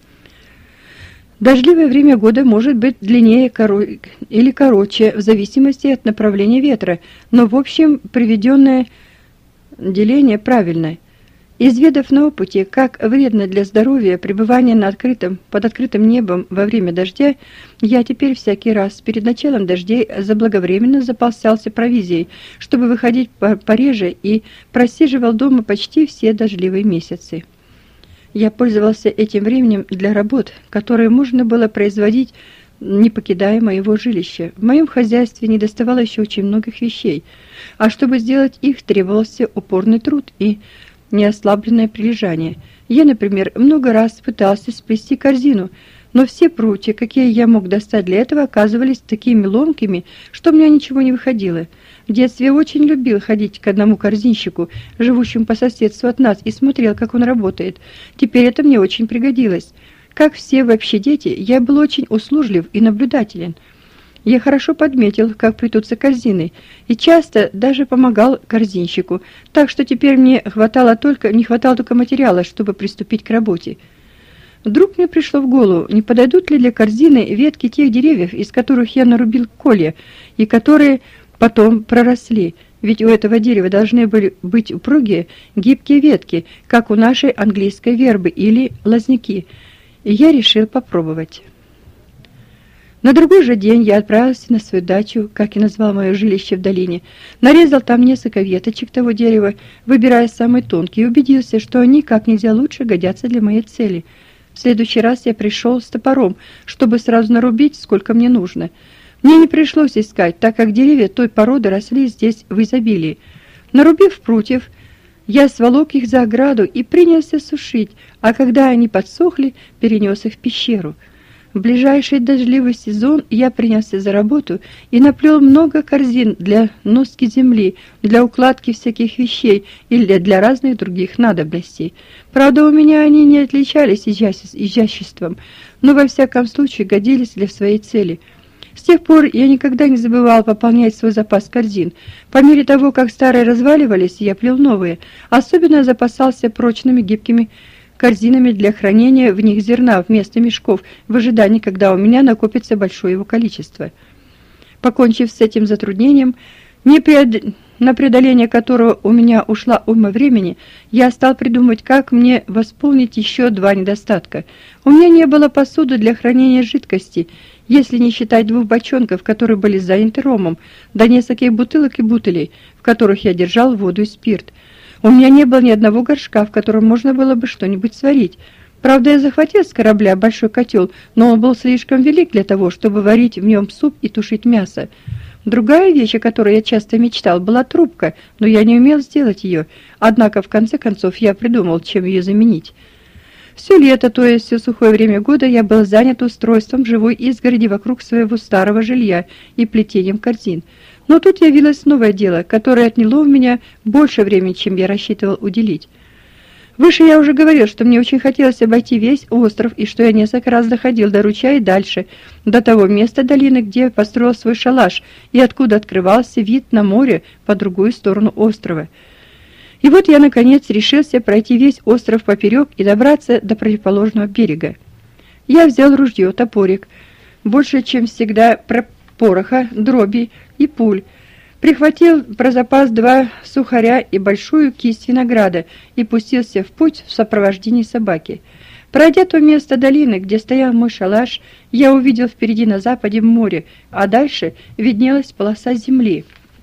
Дождливое время года может быть длиннее коро... или короче, в зависимости от направления ветра, но в общем приведенное деление правильное. Изведав на опыте, как вредно для здоровья пребывание на открытом, под открытым небом во время дождя, я теперь всякий раз перед началом дождей заблаговременно запасался провизией, чтобы выходить пореже, и просиживал дома почти все дождливые месяцы. Я пользовался этим временем для работ, которые можно было производить, не покидая моего жилища. В моем хозяйстве недоставало еще очень многих вещей, а чтобы сделать их, требовался упорный труд и неослабленное прилежание. Я, например, много раз пытался сплести корзину, но все прутья, какие я мог достать для этого, оказывались такими ломкими, что у меня ничего не выходило. В детстве я очень любил ходить к одному корзинщику, живущему по соседству от нас, и смотрел, как он работает. Теперь это мне очень пригодилось. Как все вообще дети, я был очень услужлив и наблюдателен. Я хорошо подметил, как плетутся корзины, и часто даже помогал корзинщику, так что теперь мне хватало только, не хватало только материала, чтобы приступить к работе. Вдруг мне пришло в голову, не подойдут ли для корзины ветки тех деревьев, из которых я нарубил колья, и которые потом проросли, ведь у этого дерева должны были быть упругие, гибкие ветки, как у нашей английской вербы или лозняки, и я решил попробовать. На другой же день я отправился на свою дачу, как и назвал мое жилище в долине, нарезал там несколько веточек того дерева, выбирая самые тонкие, и убедился, что они как нельзя лучше годятся для моей цели. В следующий раз я пришел с топором, чтобы сразу нарубить, сколько мне нужно. Мне не пришлось искать, так как деревья той породы росли здесь в изобилии. Нарубив прутьев, я сволок их за ограду и принялся сушить, а когда они подсохли, перенес их в пещеру. В ближайший дождливый сезон я принялся за работу и наплел много корзин для носки земли, для укладки всяких вещей или для разных других надобностей. Правда, у меня они не отличались изяществом, но во всяком случае годились для своей цели. С тех пор я никогда не забывал пополнять свой запас корзин. По мере того, как старые разваливались, я плел новые. Особенно запасался прочными гибкими корзинами для хранения в них зерна вместо мешков, в ожидании, когда у меня накопится большое его количество. Покончив с этим затруднением, не преод... на преодоление которого у меня ушла уйма времени, я стал придумывать, как мне восполнить еще два недостатка. У меня не было посуды для хранения жидкости, если не считать двух бочонков, которые были заняты ромом, да нескольких бутылок и бутылей, в которых я держал воду и спирт. У меня не было ни одного горшка, в котором можно было бы что-нибудь сварить. Правда, я захватил с корабля большой котел, но он был слишком велик для того, чтобы варить в нем суп и тушить мясо. Другая вещь, о которой я часто мечтал, была трубка, но я не умел сделать ее. Однако, в конце концов, я придумал, чем ее заменить. Все лето, то есть все сухое время года, я был занят устройством живой изгороди вокруг своего старого жилья и плетением корзин. Но тут явилось новое дело, которое отняло у меня больше времени, чем я рассчитывал уделить. Выше я уже говорил, что мне очень хотелось обойти весь остров, и что я несколько раз доходил до ручья и дальше, до того места долины, где я построил свой шалаш, и откуда открывался вид на море по другую сторону острова. И вот я, наконец, решился пройти весь остров поперек и добраться до противоположного берега. Я взял ружье, топорик, больше, чем всегда, пороха, дроби и пуль, прихватил про запас два сухаря и большую кисть винограда и пустился в путь в сопровождении собаки. Пройдя то место долины, где стоял мой шалаш, я увидел впереди на западе море, а дальше виднелась полоса земли.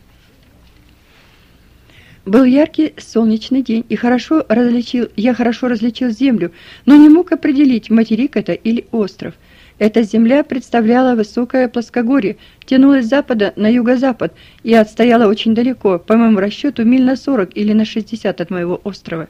Был яркий солнечный день, и хорошо различил, я хорошо различил землю, но не мог определить, материк это или остров. Эта земля представляла высокое плоскогорье, тянулась с запада на юго-запад и отстояла очень далеко, по моему расчету, миль на сорок или на шестьдесят от моего острова.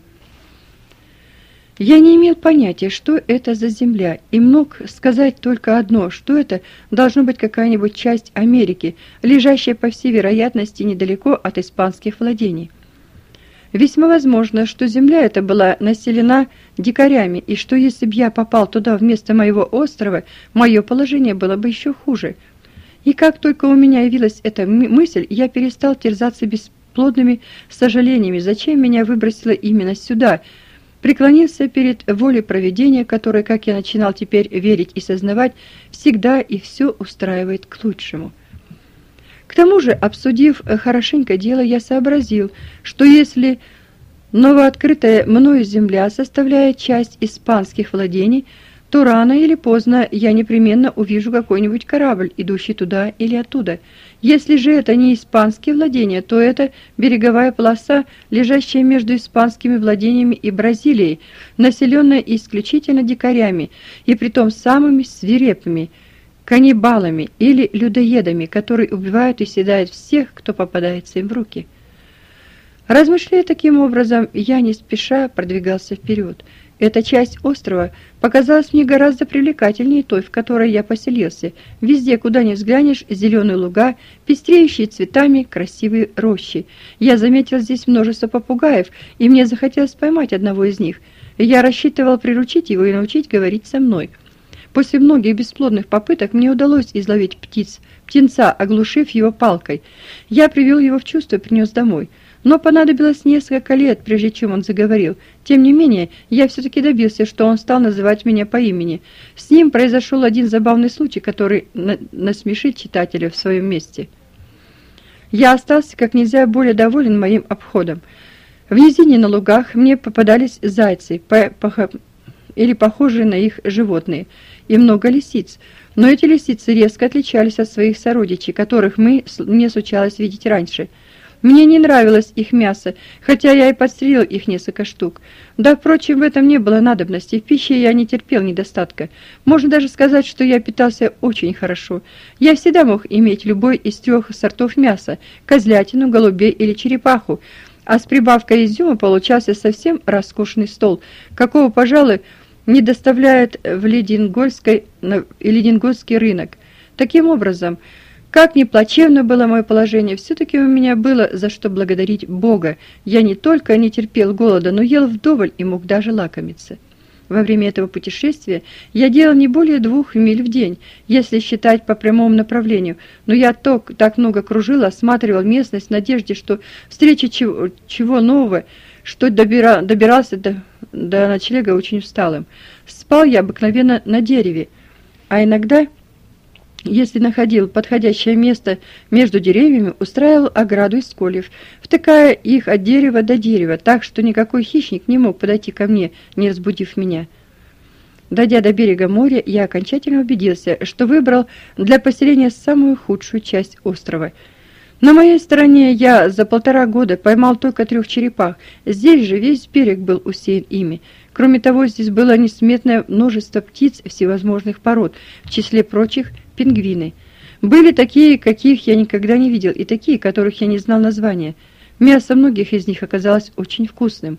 Я не имел понятия, что это за земля, и мог сказать только одно, что это должно быть какая-нибудь часть Америки, лежащая, по всей вероятности, недалеко от испанских владений. Весьма возможно, что земля эта была населена дикарями, и что если бы я попал туда вместо моего острова, мое положение было бы еще хуже. И как только у меня явилась эта мысль, я перестал терзаться бесплодными сожалениями, зачем меня выбросило именно сюда, преклонился перед волей провидения, которое, как я начинал теперь верить и сознавать, всегда и все устраивает к лучшему. К тому же, обсудив хорошенько дело, я сообразил, что если новооткрытая мною земля составляет часть испанских владений, то рано или поздно я непременно увижу какой-нибудь корабль, идущий туда или оттуда. Если же это не испанские владения, то это береговая полоса, лежащая между испанскими владениями и Бразилией, населенная исключительно дикарями, и притом самыми свирепыми каннибалами или людоедами, которые убивают и съедают всех, кто попадается им в руки. Размышляя таким образом, я не спеша продвигался вперед. Эта часть острова показалась мне гораздо привлекательнее той, в которой я поселился. Везде, куда ни взглянешь, зеленые луга, пестреющие цветами красивые рощи. Я заметил здесь множество попугаев, и мне захотелось поймать одного из них. Я рассчитывал приручить его и научить говорить со мной. После многих бесплодных попыток мне удалось изловить птиц, птенца, оглушив его палкой. Я привел его в чувство и принес домой. Но понадобилось несколько лет, прежде чем он заговорил. Тем не менее, я все-таки добился, что он стал называть меня по имени. С ним произошел один забавный случай, который на- насмешит читателя в своем месте. Я остался как нельзя более доволен моим обходом. В низине на лугах мне попадались зайцы, по- по- или похожие на их животные, и много лисиц. Но эти лисицы резко отличались от своих сородичей, которых мы, мне случалось видеть раньше. Мне не нравилось их мясо, хотя я и подстрелил их несколько штук. Да, впрочем, в этом не было надобности, в пище я не терпел недостатка. Можно даже сказать, что я питался очень хорошо. Я всегда мог иметь любой из трех сортов мяса – козлятину, голубей или черепаху, а с прибавкой изюма получался совсем роскошный стол, какого, пожалуй, не доставляет в Леденгольской, на Леденгольский рынок. Таким образом, как ни плачевно было мое положение, все-таки у меня было за что благодарить Бога. Я не только не терпел голода, но ел вдоволь и мог даже лакомиться. Во время этого путешествия я делал не более двух миль в день, если считать по прямому направлению, но я то, так много кружил, осматривал местность в надежде, что встреча чего, чего нового, что добира, добирался до, до ночлега очень усталым. Спал я обыкновенно на дереве, а иногда, если находил подходящее место между деревьями, устраивал ограду из кольев, втыкая их от дерева до дерева, так что никакой хищник не мог подойти ко мне, не разбудив меня. Дойдя до берега моря, я окончательно убедился, что выбрал для поселения самую худшую часть острова. На моей стороне я за полтора года поймал только трех черепах, здесь же весь берег был усеян ими. Кроме того, здесь было несметное множество птиц всевозможных пород, в числе прочих пингвины. Были такие, каких я никогда не видел, и такие, которых я не знал названия. Мясо многих из них оказалось очень вкусным.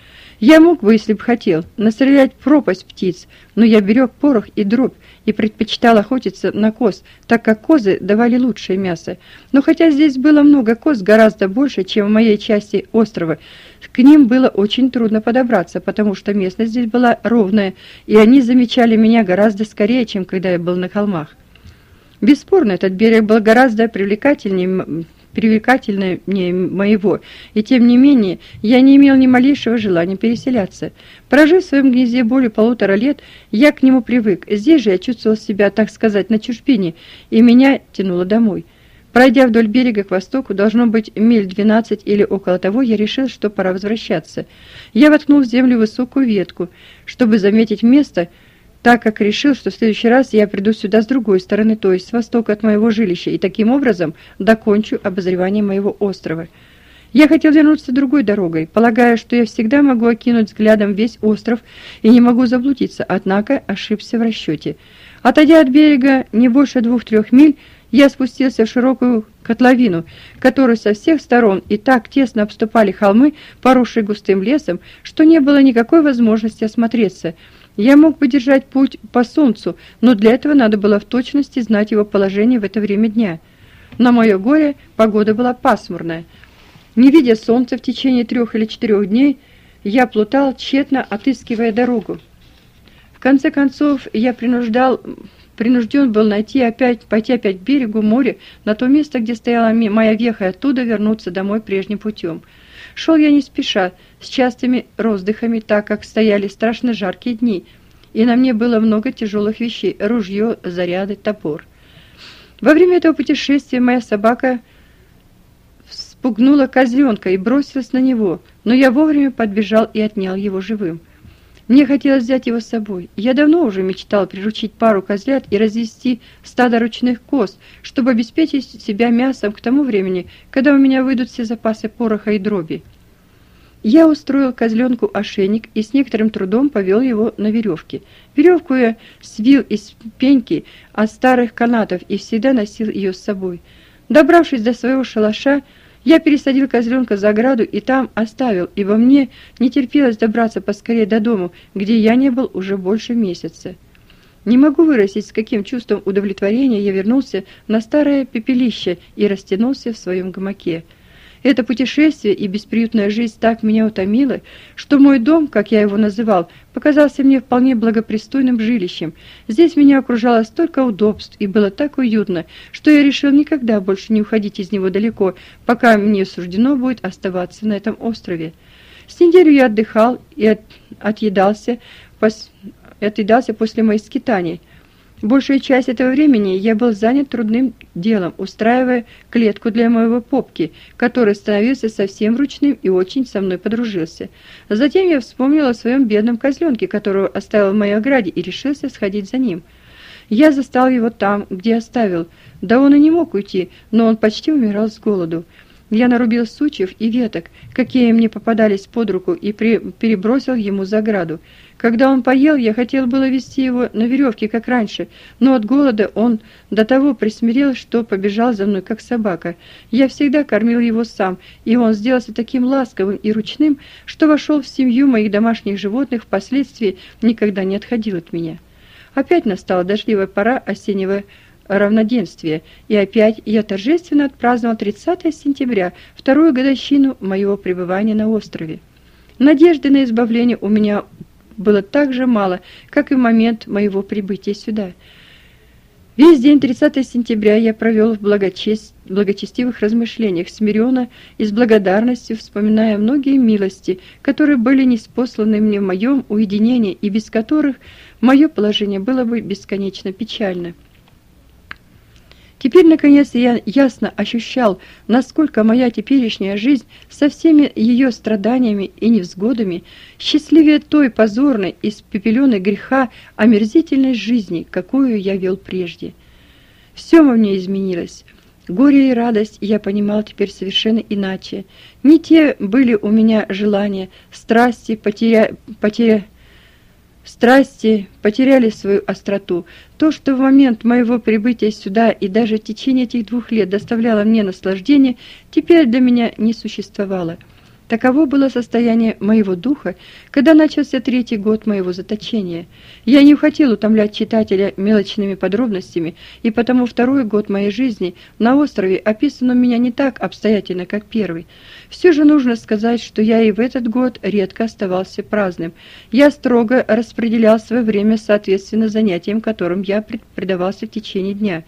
Я мог бы, если бы хотел, настрелять в пропасть птиц, но я берег порох и дробь и предпочитал охотиться на коз, так как козы давали лучшее мясо. Но хотя здесь было много коз, гораздо больше, чем в моей части острова, к ним было очень трудно подобраться, потому что местность здесь была ровная, и они замечали меня гораздо скорее, чем когда я был на холмах. Бесспорно, этот берег был гораздо привлекательнее, привлекательнее моего, и тем не менее я не имел ни малейшего желания переселяться. Прожив в своем гнезде более полутора лет, я к нему привык. Здесь же я чувствовал себя, так сказать, на чужбине, и меня тянуло домой. Пройдя вдоль берега к востоку, должно быть миль двенадцать или около того, я решил, что пора возвращаться. Я воткнул в землю высокую ветку, чтобы заметить место, так как решил, что в следующий раз я приду сюда с другой стороны, то есть с востока от моего жилища, и таким образом докончу обозревание моего острова. Я хотел вернуться другой дорогой, полагая, что я всегда могу окинуть взглядом весь остров и не могу заблудиться, однако ошибся в расчете. Отойдя от берега не больше двух-трех миль, я спустился в широкую котловину, которую со всех сторон и так тесно обступали холмы, поросшие густым лесом, что не было никакой возможности осмотреться. Я мог бы держать путь по солнцу, но для этого надо было в точности знать его положение в это время дня. На мое горе погода была пасмурная. Не видя солнца в течение трех или четырех дней, я плутал, тщетно отыскивая дорогу. В конце концов, я принуждал, принужден был найти опять, пойти опять к берегу моря, на то место, где стояла моя веха, и оттуда вернуться домой прежним путем. Шел я не спеша, с частыми роздыхами, так как стояли страшно жаркие дни, и на мне было много тяжелых вещей: ружье, заряды, топор. Во время этого путешествия моя собака спугнула козленка и бросилась на него, но я вовремя подбежал и отнял его живым. Мне хотелось взять его с собой. Я давно уже мечтал приручить пару козлят и развести стадо ручных коз, чтобы обеспечить себя мясом к тому времени, когда у меня выйдут все запасы пороха и дроби. Я устроил козленку ошейник и с некоторым трудом повел его на веревке. Веревку я свил из пеньки от старых канатов и всегда носил ее с собой. Добравшись до своего шалаша, я пересадил козленка за ограду и там оставил, ибо мне не терпелось добраться поскорее до дому, где я не был уже больше месяца. Не могу выразить, с каким чувством удовлетворения я вернулся на старое пепелище и растянулся в своем гамаке. Это путешествие и бесприютная жизнь так меня утомило, что мой дом, как я его называл, показался мне вполне благопристойным жилищем. Здесь меня окружало столько удобств и было так уютно, что я решил никогда больше не уходить из него далеко, пока мне суждено будет оставаться на этом острове. С неделю я отдыхал и от, отъедался, пос, отъедался после моих скитаний. Большую часть этого времени я был занят трудным делом, устраивая клетку для моего попки, который становился совсем ручным и очень со мной подружился. Затем я вспомнил о своем бедном козленке, которого оставил в моей ограде, и решился сходить за ним. Я застал его там, где оставил. Да он и не мог уйти, но он почти умирал с голоду. я нарубил сучьев и веток, какие мне попадались под руку, и при... перебросил ему за ограду. Когда он поел, я хотел было вести его на веревке, как раньше, но от голода он до того присмирел, что побежал за мной, как собака. Я всегда кормил его сам, и он сделался таким ласковым и ручным, что вошел в семью моих домашних животных, впоследствии никогда не отходил от меня. Опять настала дождливая пора осеннего равноденствия, и опять я торжественно отпраздновал тридцатое сентября, вторую годовщину моего пребывания на острове. Надежды на избавление у меня было так же мало, как и в момент моего прибытия сюда. Весь день тридцатого сентября я провел в благочест... благочестивых размышлениях, смиренно и с благодарностью вспоминая многие милости, которые были ниспосланы мне в моем уединении и без которых мое положение было бы бесконечно печально. Теперь, наконец, я ясно ощущал, насколько моя теперешняя жизнь со всеми ее страданиями и невзгодами счастливее той позорной, испепеленной греха, омерзительной жизни, какую я вел прежде. Все во мне изменилось. Горе и радость я понимал теперь совершенно иначе. Не те были у меня желания, страсти, потеря... потеря... Страсти потеряли свою остроту. То, что в момент моего прибытия сюда и даже в течение этих двух лет доставляло мне наслаждение, теперь для меня не существовало. Таково было состояние моего духа, когда начался третий год моего заточения. Я не хотел утомлять читателя мелочными подробностями, и потому второй год моей жизни на острове описан у меня не так обстоятельно, как первый. Все же нужно сказать, что я и в этот год редко оставался праздным. Я строго распределял свое время соответственно занятиям, которым я предавался в течение дня.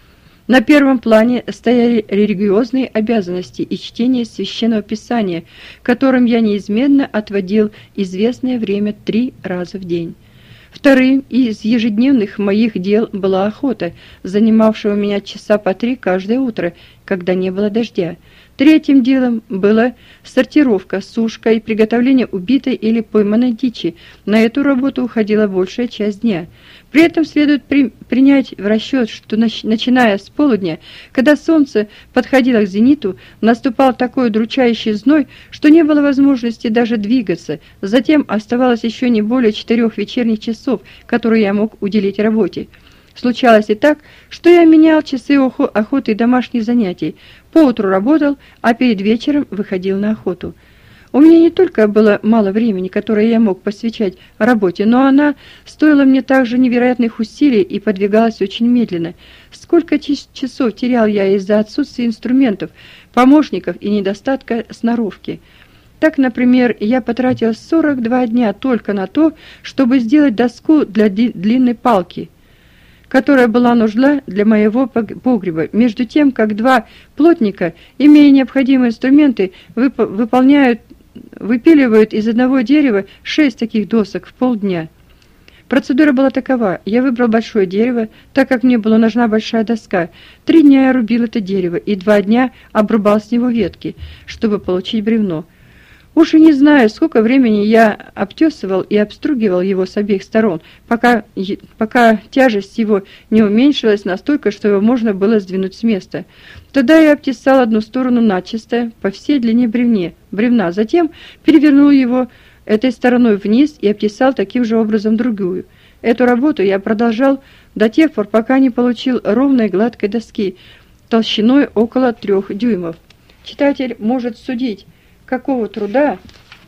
На первом плане стояли религиозные обязанности и чтение Священного Писания, которым я неизменно отводил известное время три раза в день. Вторым из ежедневных моих дел была охота, занимавшая у меня часа по три каждое утро, когда не было дождя. Третьим делом была сортировка, сушка и приготовление убитой или пойманной дичи. На эту работу уходила большая часть дня. При этом следует при, принять в расчет, что нач, начиная с полудня, когда солнце подходило к зениту, наступал такой удручающий зной, что не было возможности даже двигаться. Затем оставалось еще не более четырех вечерних часов, которые я мог уделить работе. Случалось и так, что я менял часы охоты и домашних занятий. Поутру работал, а перед вечером выходил на охоту. У меня не только было мало времени, которое я мог посвящать работе, но она стоила мне также невероятных усилий и подвигалась очень медленно. Сколько часов терял я из-за отсутствия инструментов, помощников и недостатка сноровки. Так, например, я потратил сорок два дня только на то, чтобы сделать доску для длинной палки, которая была нужна для моего погреба, между тем, как два плотника, имея необходимые инструменты, вып- выполняют, выпиливают из одного дерева шесть таких досок в полдня. Процедура была такова. Я выбрал большое дерево, так как мне была нужна большая доска. Три дня я рубил это дерево и два дня обрубал с него ветки, чтобы получить бревно. Уж и не знаю, сколько времени я обтесывал и обстругивал его с обеих сторон, пока, пока тяжесть его не уменьшилась настолько, что его можно было сдвинуть с места. Тогда я обтесал одну сторону начисто по всей длине бревне, бревна, затем перевернул его этой стороной вниз и обтесал таким же образом другую. Эту работу я продолжал до тех пор, пока не получил ровной гладкой доски толщиной около трех дюймов. Читатель может судить, какого труда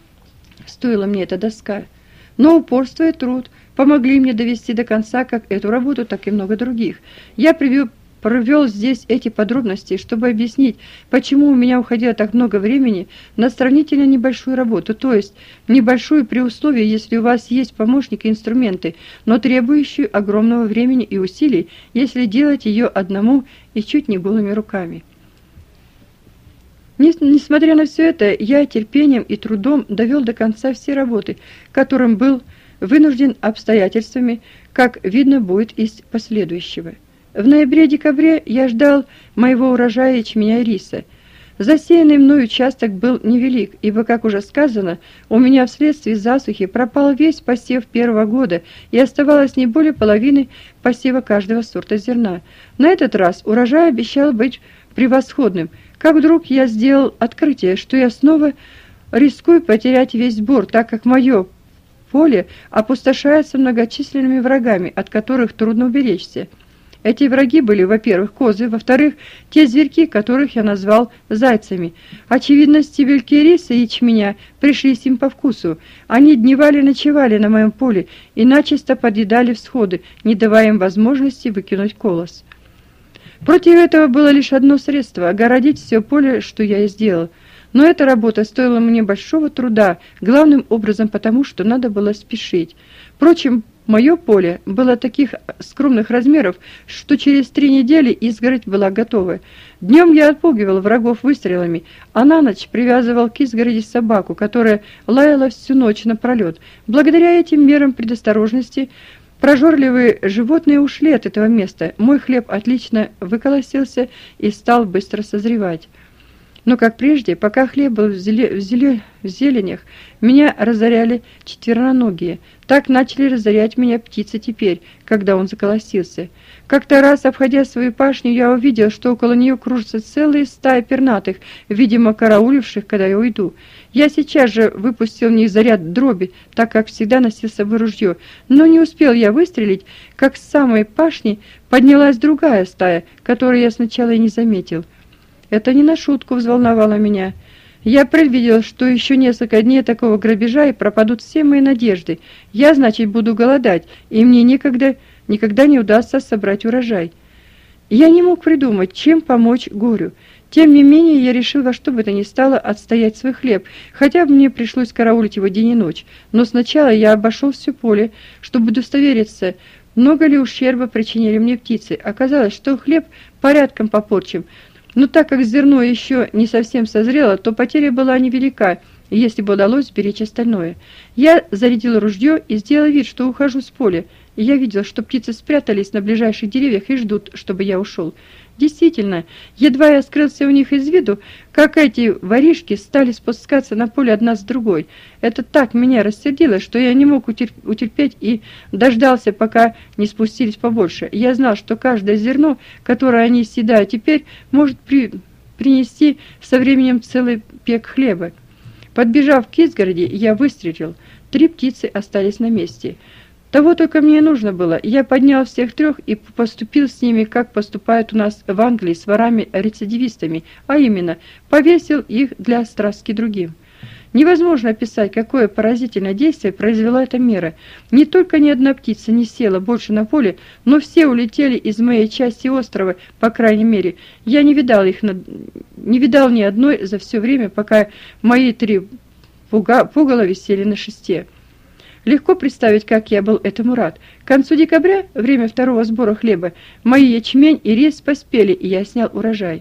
стоила мне эта доска. Но упорство и труд помогли мне довести до конца как эту работу, так и много других. Я привел, провел здесь эти подробности, чтобы объяснить, почему у меня уходило так много времени на сравнительно небольшую работу, то есть небольшую при условии, если у вас есть помощник и инструменты, но требующую огромного времени и усилий, если делать ее одному и чуть не голыми руками. Несмотря на все это, я терпением и трудом довел до конца все работы, которым был вынужден обстоятельствами, как видно будет из последующего. В ноябре-декабре я ждал моего урожая ячменя и риса. Засеянный мной участок был невелик, ибо, как уже сказано, у меня вследствие засухи пропал весь посев первого года, и оставалось не более половины посева каждого сорта зерна. На этот раз урожай обещал быть превосходным, как вдруг я сделал открытие, что я снова рискую потерять весь сбор, так как мое поле опустошается многочисленными врагами, от которых трудно уберечься. Эти враги были, во-первых, козы, во-вторых, те зверьки, которых я назвал зайцами. Очевидно, стебельки риса и ячменя пришлись им по вкусу. Они дневали-ночевали на моем поле и начисто подъедали всходы, не давая им возможности выкинуть колос. Против этого было лишь одно средство – огородить все поле, что я и сделал. Но эта работа стоила мне большого труда, главным образом потому, что надо было спешить. Впрочем, мое поле было таких скромных размеров, что через три недели изгородь была готова. Днем я отпугивал врагов выстрелами, а на ночь привязывал к изгороди собаку, которая лаяла всю ночь напролет. Благодаря этим мерам предосторожности прожорливые животные ушли от этого места. Мой хлеб отлично выколосился и стал быстро созревать. Но, как прежде, пока хлеб был в, зеле... в, зеле... в зеленях, меня разоряли четвероногие. Так начали разорять меня птицы теперь, когда он заколосился. Как-то раз, обходя свою пашню, я увидел, что около нее кружатся целые стаи пернатых, видимо, карауливших, когда я уйду. Я сейчас же выпустил в них заряд дроби, так как всегда носил с собой ружье. Но не успел я выстрелить, как с самой пашни поднялась другая стая, которую я сначала и не заметил. Это не на шутку взволновало меня. Я предвидел, что еще несколько дней такого грабежа и пропадут все мои надежды. Я, значит, буду голодать, и мне никогда, никогда не удастся собрать урожай. Я не мог придумать, чем помочь горю. Тем не менее, я решил во что бы то ни стало отстоять свой хлеб, хотя бы мне пришлось караулить его день и ночь. Но сначала я обошел все поле, чтобы удостовериться, много ли ущерба причинили мне птицы. Оказалось, что хлеб порядком попорчен. Но так как зерно еще не совсем созрело, то потеря была невелика, если бы удалось сберечь остальное. Я зарядил ружье и сделал вид, что ухожу с поля. И я видел, что птицы спрятались на ближайших деревьях и ждут, чтобы я ушел. Действительно, едва я скрылся у них из виду, как эти воришки стали спускаться на поле одна с другой. Это так меня рассердило, что я не мог утерпеть и дождался, пока не спустились побольше. Я знал, что каждое зерно, которое они съедают теперь, может при... принести со временем целый пек хлеба. Подбежав к изгороди, я выстрелил. Три птицы остались на месте. Того только мне и нужно было. Я поднял всех трех и поступил с ними, как поступают у нас в Англии с ворами-рецидивистами, а именно, повесил их для страстки другим. Невозможно описать, какое поразительное действие произвела эта мера. Не только ни одна птица не села больше на поле, но все улетели из моей части острова, по крайней мере. Я не видал их, на... не видал ни одной за все время, пока мои три пуга... пугала висели на шесте. Легко представить, как я был этому рад. К концу декабря, время второго сбора хлеба, мои ячмень и рис поспели, и я снял урожай.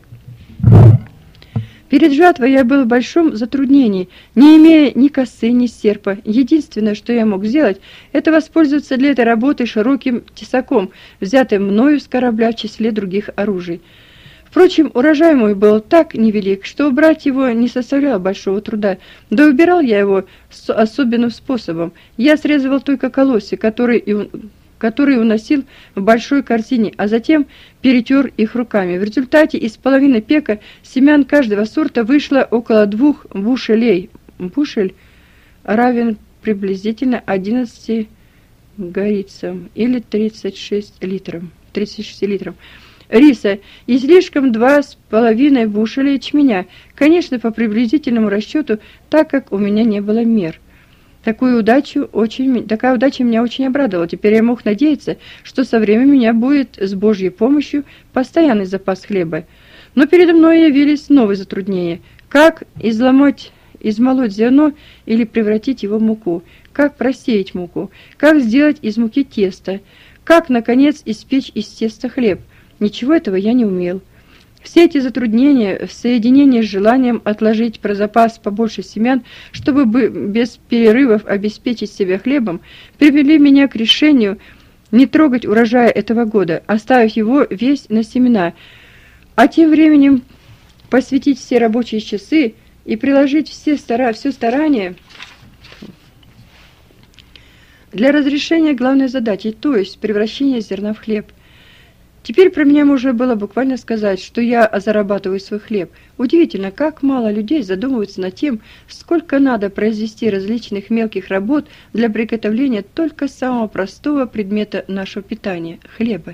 Перед жатвой я был в большом затруднении, не имея ни косы, ни серпа. Единственное, что я мог сделать, это воспользоваться для этой работы широким тесаком, взятым мною с корабля в числе других оружий. Впрочем, урожай мой был так невелик, что убрать его не составляло большого труда, да убирал я его с особенным способом. Я срезывал только колосья, которые, и, которые уносил в большой корзине, а затем перетер их руками. В результате из половины пека семян каждого сорта вышло около двух бушелей. Бушель равен приблизительно одиннадцати горицам или тридцать шесть литрам. тридцать шесть литрам. Риса и слишком два с половиной бушеля ячменя, конечно, по приблизительному расчету, так как у меня не было мер. Такую удачу очень, такая удача меня очень обрадовала. Теперь я мог надеяться, что со временем у меня будет с Божьей помощью постоянный запас хлеба. Но передо мной явились новые затруднения. Как изломать, измолоть зерно или превратить его в муку? Как просеять муку? Как сделать из муки тесто? Как, наконец, испечь из теста хлеб? Ничего этого я не умел. Все эти затруднения в соединении с желанием отложить про запас побольше семян, чтобы без перерывов обеспечить себя хлебом, привели меня к решению не трогать урожая этого года, оставив его весь на семена, а тем временем посвятить все рабочие часы и приложить все, стара... все старания для разрешения главной задачи, то есть превращения зерна в хлеб. Теперь про меня можно было буквально сказать, что я зарабатываю свой хлеб. Удивительно, как мало людей задумываются над тем, сколько надо произвести различных мелких работ для приготовления только самого простого предмета нашего питания – хлеба.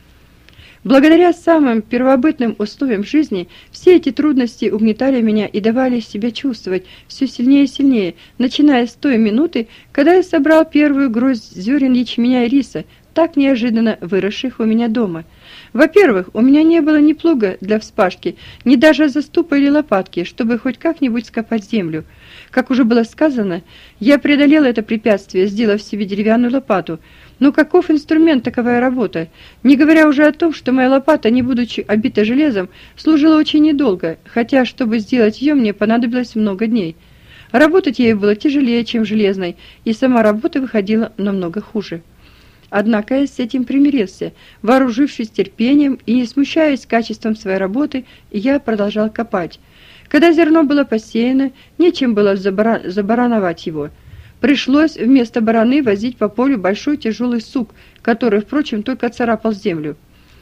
Благодаря самым первобытным условиям жизни все эти трудности угнетали меня и давали себя чувствовать все сильнее и сильнее, начиная с той минуты, когда я собрал первую гроздь зерен ячменя и риса, так неожиданно выросших у меня дома. Во-первых, у меня не было ни плуга для вспашки, ни даже заступа или лопатки, чтобы хоть как-нибудь скопать землю. Как уже было сказано, я преодолел это препятствие, сделав себе деревянную лопату. Но каков инструмент таковая работа? Не говоря уже о том, что моя лопата, не будучи обита железом, служила очень недолго, хотя, чтобы сделать ее, мне понадобилось много дней. Работать ею было тяжелее, чем железной, и сама работа выходила намного хуже. Однако я с этим примирился. Вооружившись терпением и не смущаясь качеством своей работы, я продолжал копать. Когда зерно было посеяно, нечем было забара... забарановать его. Пришлось вместо бараны возить по полю большой тяжелый сук, который, впрочем, только царапал землю.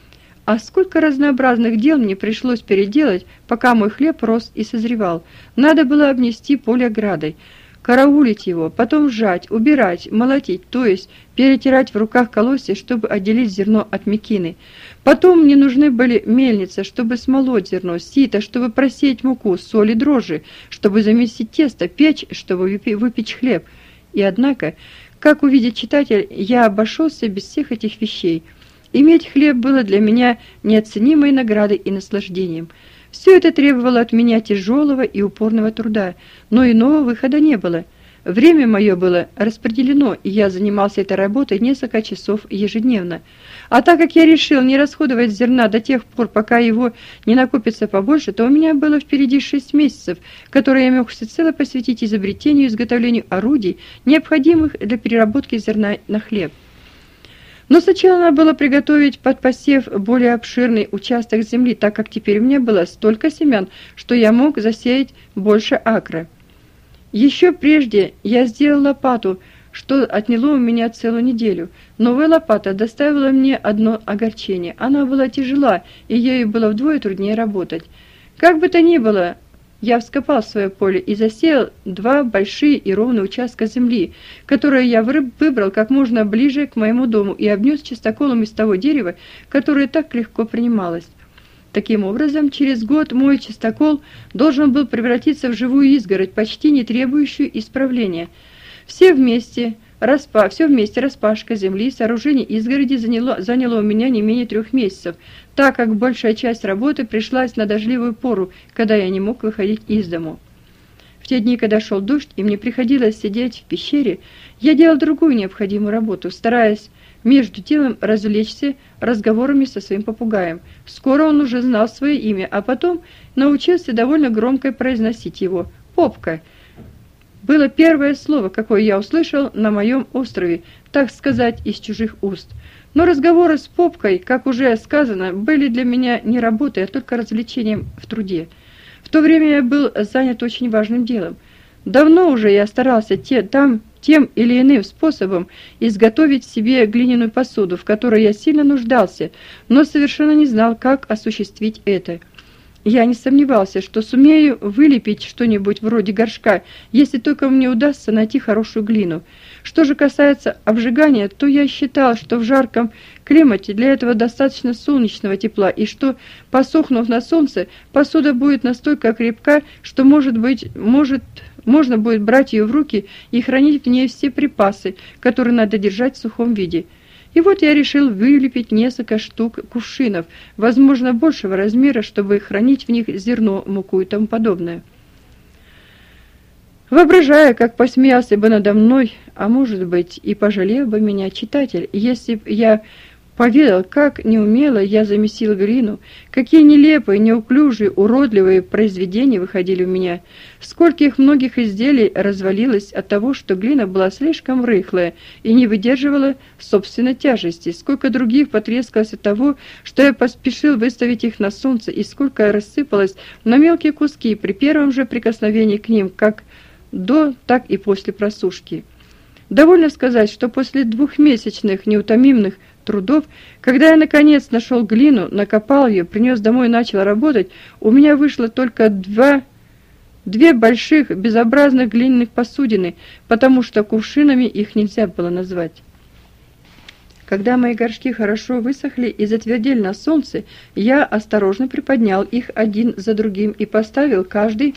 А сколько разнообразных дел мне пришлось переделать, пока мой хлеб рос и созревал. Надо было обнести поле оградой, караулить его, потом сжать, убирать, молотить, то есть перетирать в руках колосья, чтобы отделить зерно от мекины. Потом мне нужны были мельница, чтобы смолоть зерно, сито, чтобы просеять муку, соль и дрожжи, чтобы замесить тесто, печь, чтобы выпечь хлеб. И однако, как увидит читатель, я обошелся без всех этих вещей. Иметь хлеб было для меня неоценимой наградой и наслаждением. Все это требовало от меня тяжелого и упорного труда, но иного выхода не было. Время мое было распределено, и я занимался этой работой несколько часов ежедневно. А так как я решил не расходовать зерна до тех пор, пока его не накопится побольше, то у меня было впереди шесть месяцев, которые я мог всецело посвятить изобретению и изготовлению орудий, необходимых для переработки зерна на хлеб. Но сначала надо было приготовить под посев более обширный участок земли, так как теперь у меня было столько семян, что я мог засеять больше акра. Еще прежде я сделал лопату, что отняло у меня целую неделю. Новая лопата доставила мне одно огорчение. Она была тяжела, и ею было вдвое труднее работать. Как бы то ни было, я вскопал свое поле и засеял два большие и ровные участка земли, которые я выбрал как можно ближе к моему дому и обнес чистоколом из того дерева, которое так легко принималось. Таким образом, через год мой чистокол должен был превратиться в живую изгородь, почти не требующую исправления. Все вместе, распа, все вместе распашка земли, сооружение изгороди заняло, заняло у меня не менее трех месяцев, так как большая часть работы пришлась на дождливую пору, когда я не мог выходить из дому. В те дни, когда шел дождь, и мне приходилось сидеть в пещере, я делал другую необходимую работу, стараясь между делом развлечься разговорами со своим попугаем. Скоро он уже знал свое имя, а потом научился довольно громко произносить его. «Попка» было первое слово, какое я услышал на моем острове, так сказать, из чужих уст. Но разговоры с Попкой, как уже сказано, были для меня не работой, а только развлечением в труде. В то время я был занят очень важным делом. Давно уже я старался те, там, тем или иным способом изготовить себе глиняную посуду, в которой я сильно нуждался, но совершенно не знал, как осуществить это. Я не сомневался, что сумею вылепить что-нибудь вроде горшка, если только мне удастся найти хорошую глину. Что же касается обжигания, то я считал, что в жарком климате для этого достаточно солнечного тепла, и что, посохнув на солнце, посуда будет настолько крепка, что, может быть, может, можно будет брать ее в руки и хранить в ней все припасы, которые надо держать в сухом виде. И вот я решил вылепить несколько штук кувшинов, возможно, большего размера, чтобы хранить в них зерно, муку и тому подобное. Воображая, как посмеялся бы надо мной, а может быть и пожалел бы меня читатель, если б я поведал, как неумело я замесил глину, какие нелепые, неуклюжие, уродливые произведения выходили у меня, скольких многих изделий развалилось от того, что глина была слишком рыхлая и не выдерживала собственной тяжести, сколько других потрескалось от того, что я поспешил выставить их на солнце, и сколько рассыпалось на мелкие куски при первом же прикосновении к ним, как до, так и после просушки. Довольно сказать, что после двухмесячных неутомимых трудов, когда я наконец нашел глину, накопал ее, принес домой и начал работать, у меня вышло только два, две больших безобразных глиняных посудины, потому что кувшинами их нельзя было назвать. Когда мои горшки хорошо высохли и затвердели на солнце, я осторожно приподнял их один за другим и поставил каждый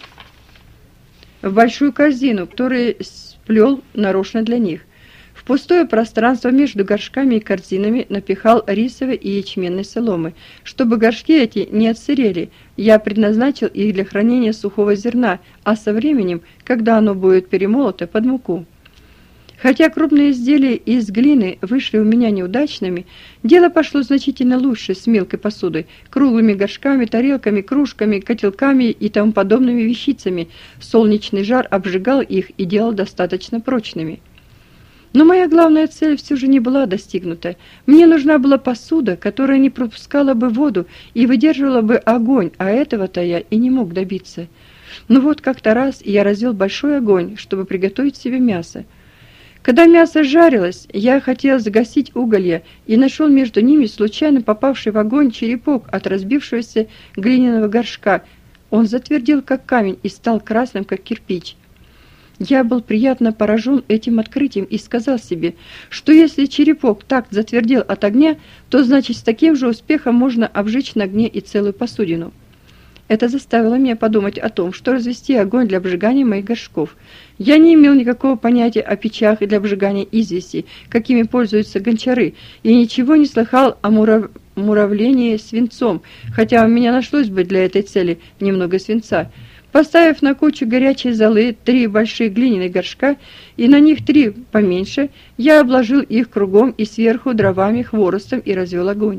в большую корзину, которую сплел нарочно для них. В пустое пространство между горшками и корзинами напихал рисовой и ячменной соломы. Чтобы горшки эти не отсырели, я предназначил их для хранения сухого зерна, а со временем, когда оно будет перемолото, под муку. Хотя крупные изделия из глины вышли у меня неудачными, дело пошло значительно лучше с мелкой посудой, круглыми горшками, тарелками, кружками, котелками и тому подобными вещицами. Солнечный жар обжигал их и делал достаточно прочными. Но моя главная цель все же не была достигнута. Мне нужна была посуда, которая не пропускала бы воду и выдерживала бы огонь, а этого-то я и не мог добиться. Но вот как-то раз я развел большой огонь, чтобы приготовить себе мясо. Когда мясо жарилось, я хотел загасить уголья и нашел между ними случайно попавший в огонь черепок от разбившегося глиняного горшка. Он затвердел, как камень, и стал красным, как кирпич. Я был приятно поражен этим открытием и сказал себе, что если черепок так затвердел от огня, то значит с таким же успехом можно обжечь на огне и целую посудину. Это заставило меня подумать о том, что развести огонь для обжигания моих горшков. Я не имел никакого понятия о печах для обжигания извести, какими пользуются гончары, и ничего не слыхал о мурав... муравлении свинцом, хотя у меня нашлось бы для этой цели немного свинца. Поставив на кучу горячей золы три большие глиняных горшка и на них три поменьше, я обложил их кругом и сверху дровами, хворостом и развел огонь.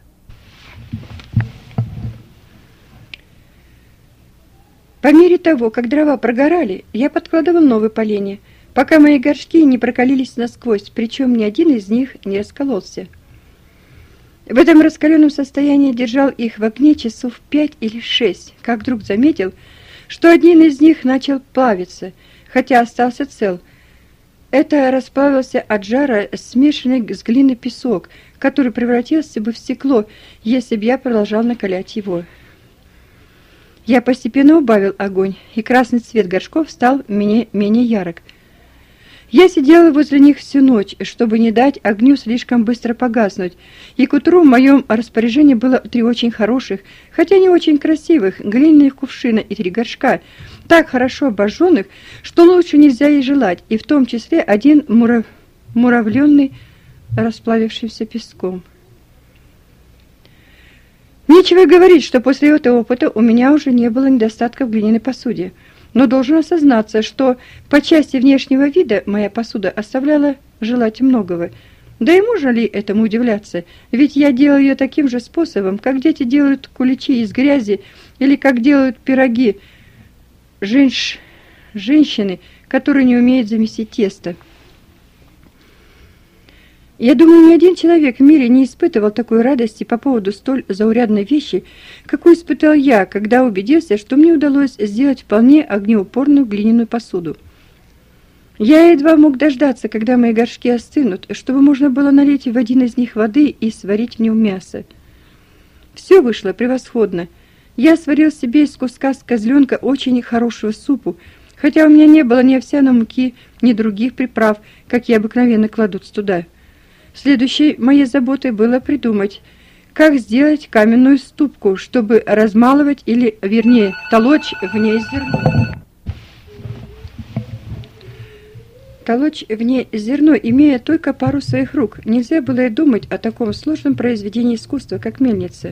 По мере того, как дрова прогорали, я подкладывал новые поленья, пока мои горшки не прокалились насквозь, причем ни один из них не раскололся. В этом раскаленном состоянии держал их в огне часов пять или шесть, как вдруг заметил, что один из них начал плавиться, хотя остался цел. Это расплавился от жара смешанный с глиной песок, который превратился бы в стекло, если бы я продолжал накалять его. Я постепенно убавил огонь, и красный цвет горшков стал менее, менее ярок. Я сидел возле них всю ночь, чтобы не дать огню слишком быстро погаснуть, и к утру в моем распоряжении было три очень хороших, хотя не очень красивых, глиняных кувшина и три горшка, так хорошо обожженных, что лучше нельзя и желать, и в том числе один мурав... муравленный, расплавившийся песком. Нечего говорить, что после этого опыта у меня уже не было недостатка в глиняной посуде, но должен осознаться, что по части внешнего вида моя посуда оставляла желать многого. Да и можно ли этому удивляться, ведь я делал ее таким же способом, как дети делают куличи из грязи или как делают пироги женщ... женщины, которые не умеют замесить тесто. Я думаю, ни один человек в мире не испытывал такой радости по поводу столь заурядной вещи, какую испытал я, когда убедился, что мне удалось сделать вполне огнеупорную глиняную посуду. Я едва мог дождаться, когда мои горшки остынут, чтобы можно было налить в один из них воды и сварить в нем мясо. Все вышло превосходно. Я сварил себе из куска с козленка очень хорошего супу, хотя у меня не было ни овсяной муки, ни других приправ, какие обыкновенно кладут туда. Следующей моей заботой было придумать, как сделать каменную ступку, чтобы размалывать или, вернее, толочь в ней зерно. Толочь в ней зерно, имея только пару своих рук. Нельзя было и думать о таком сложном произведении искусства, как мельница.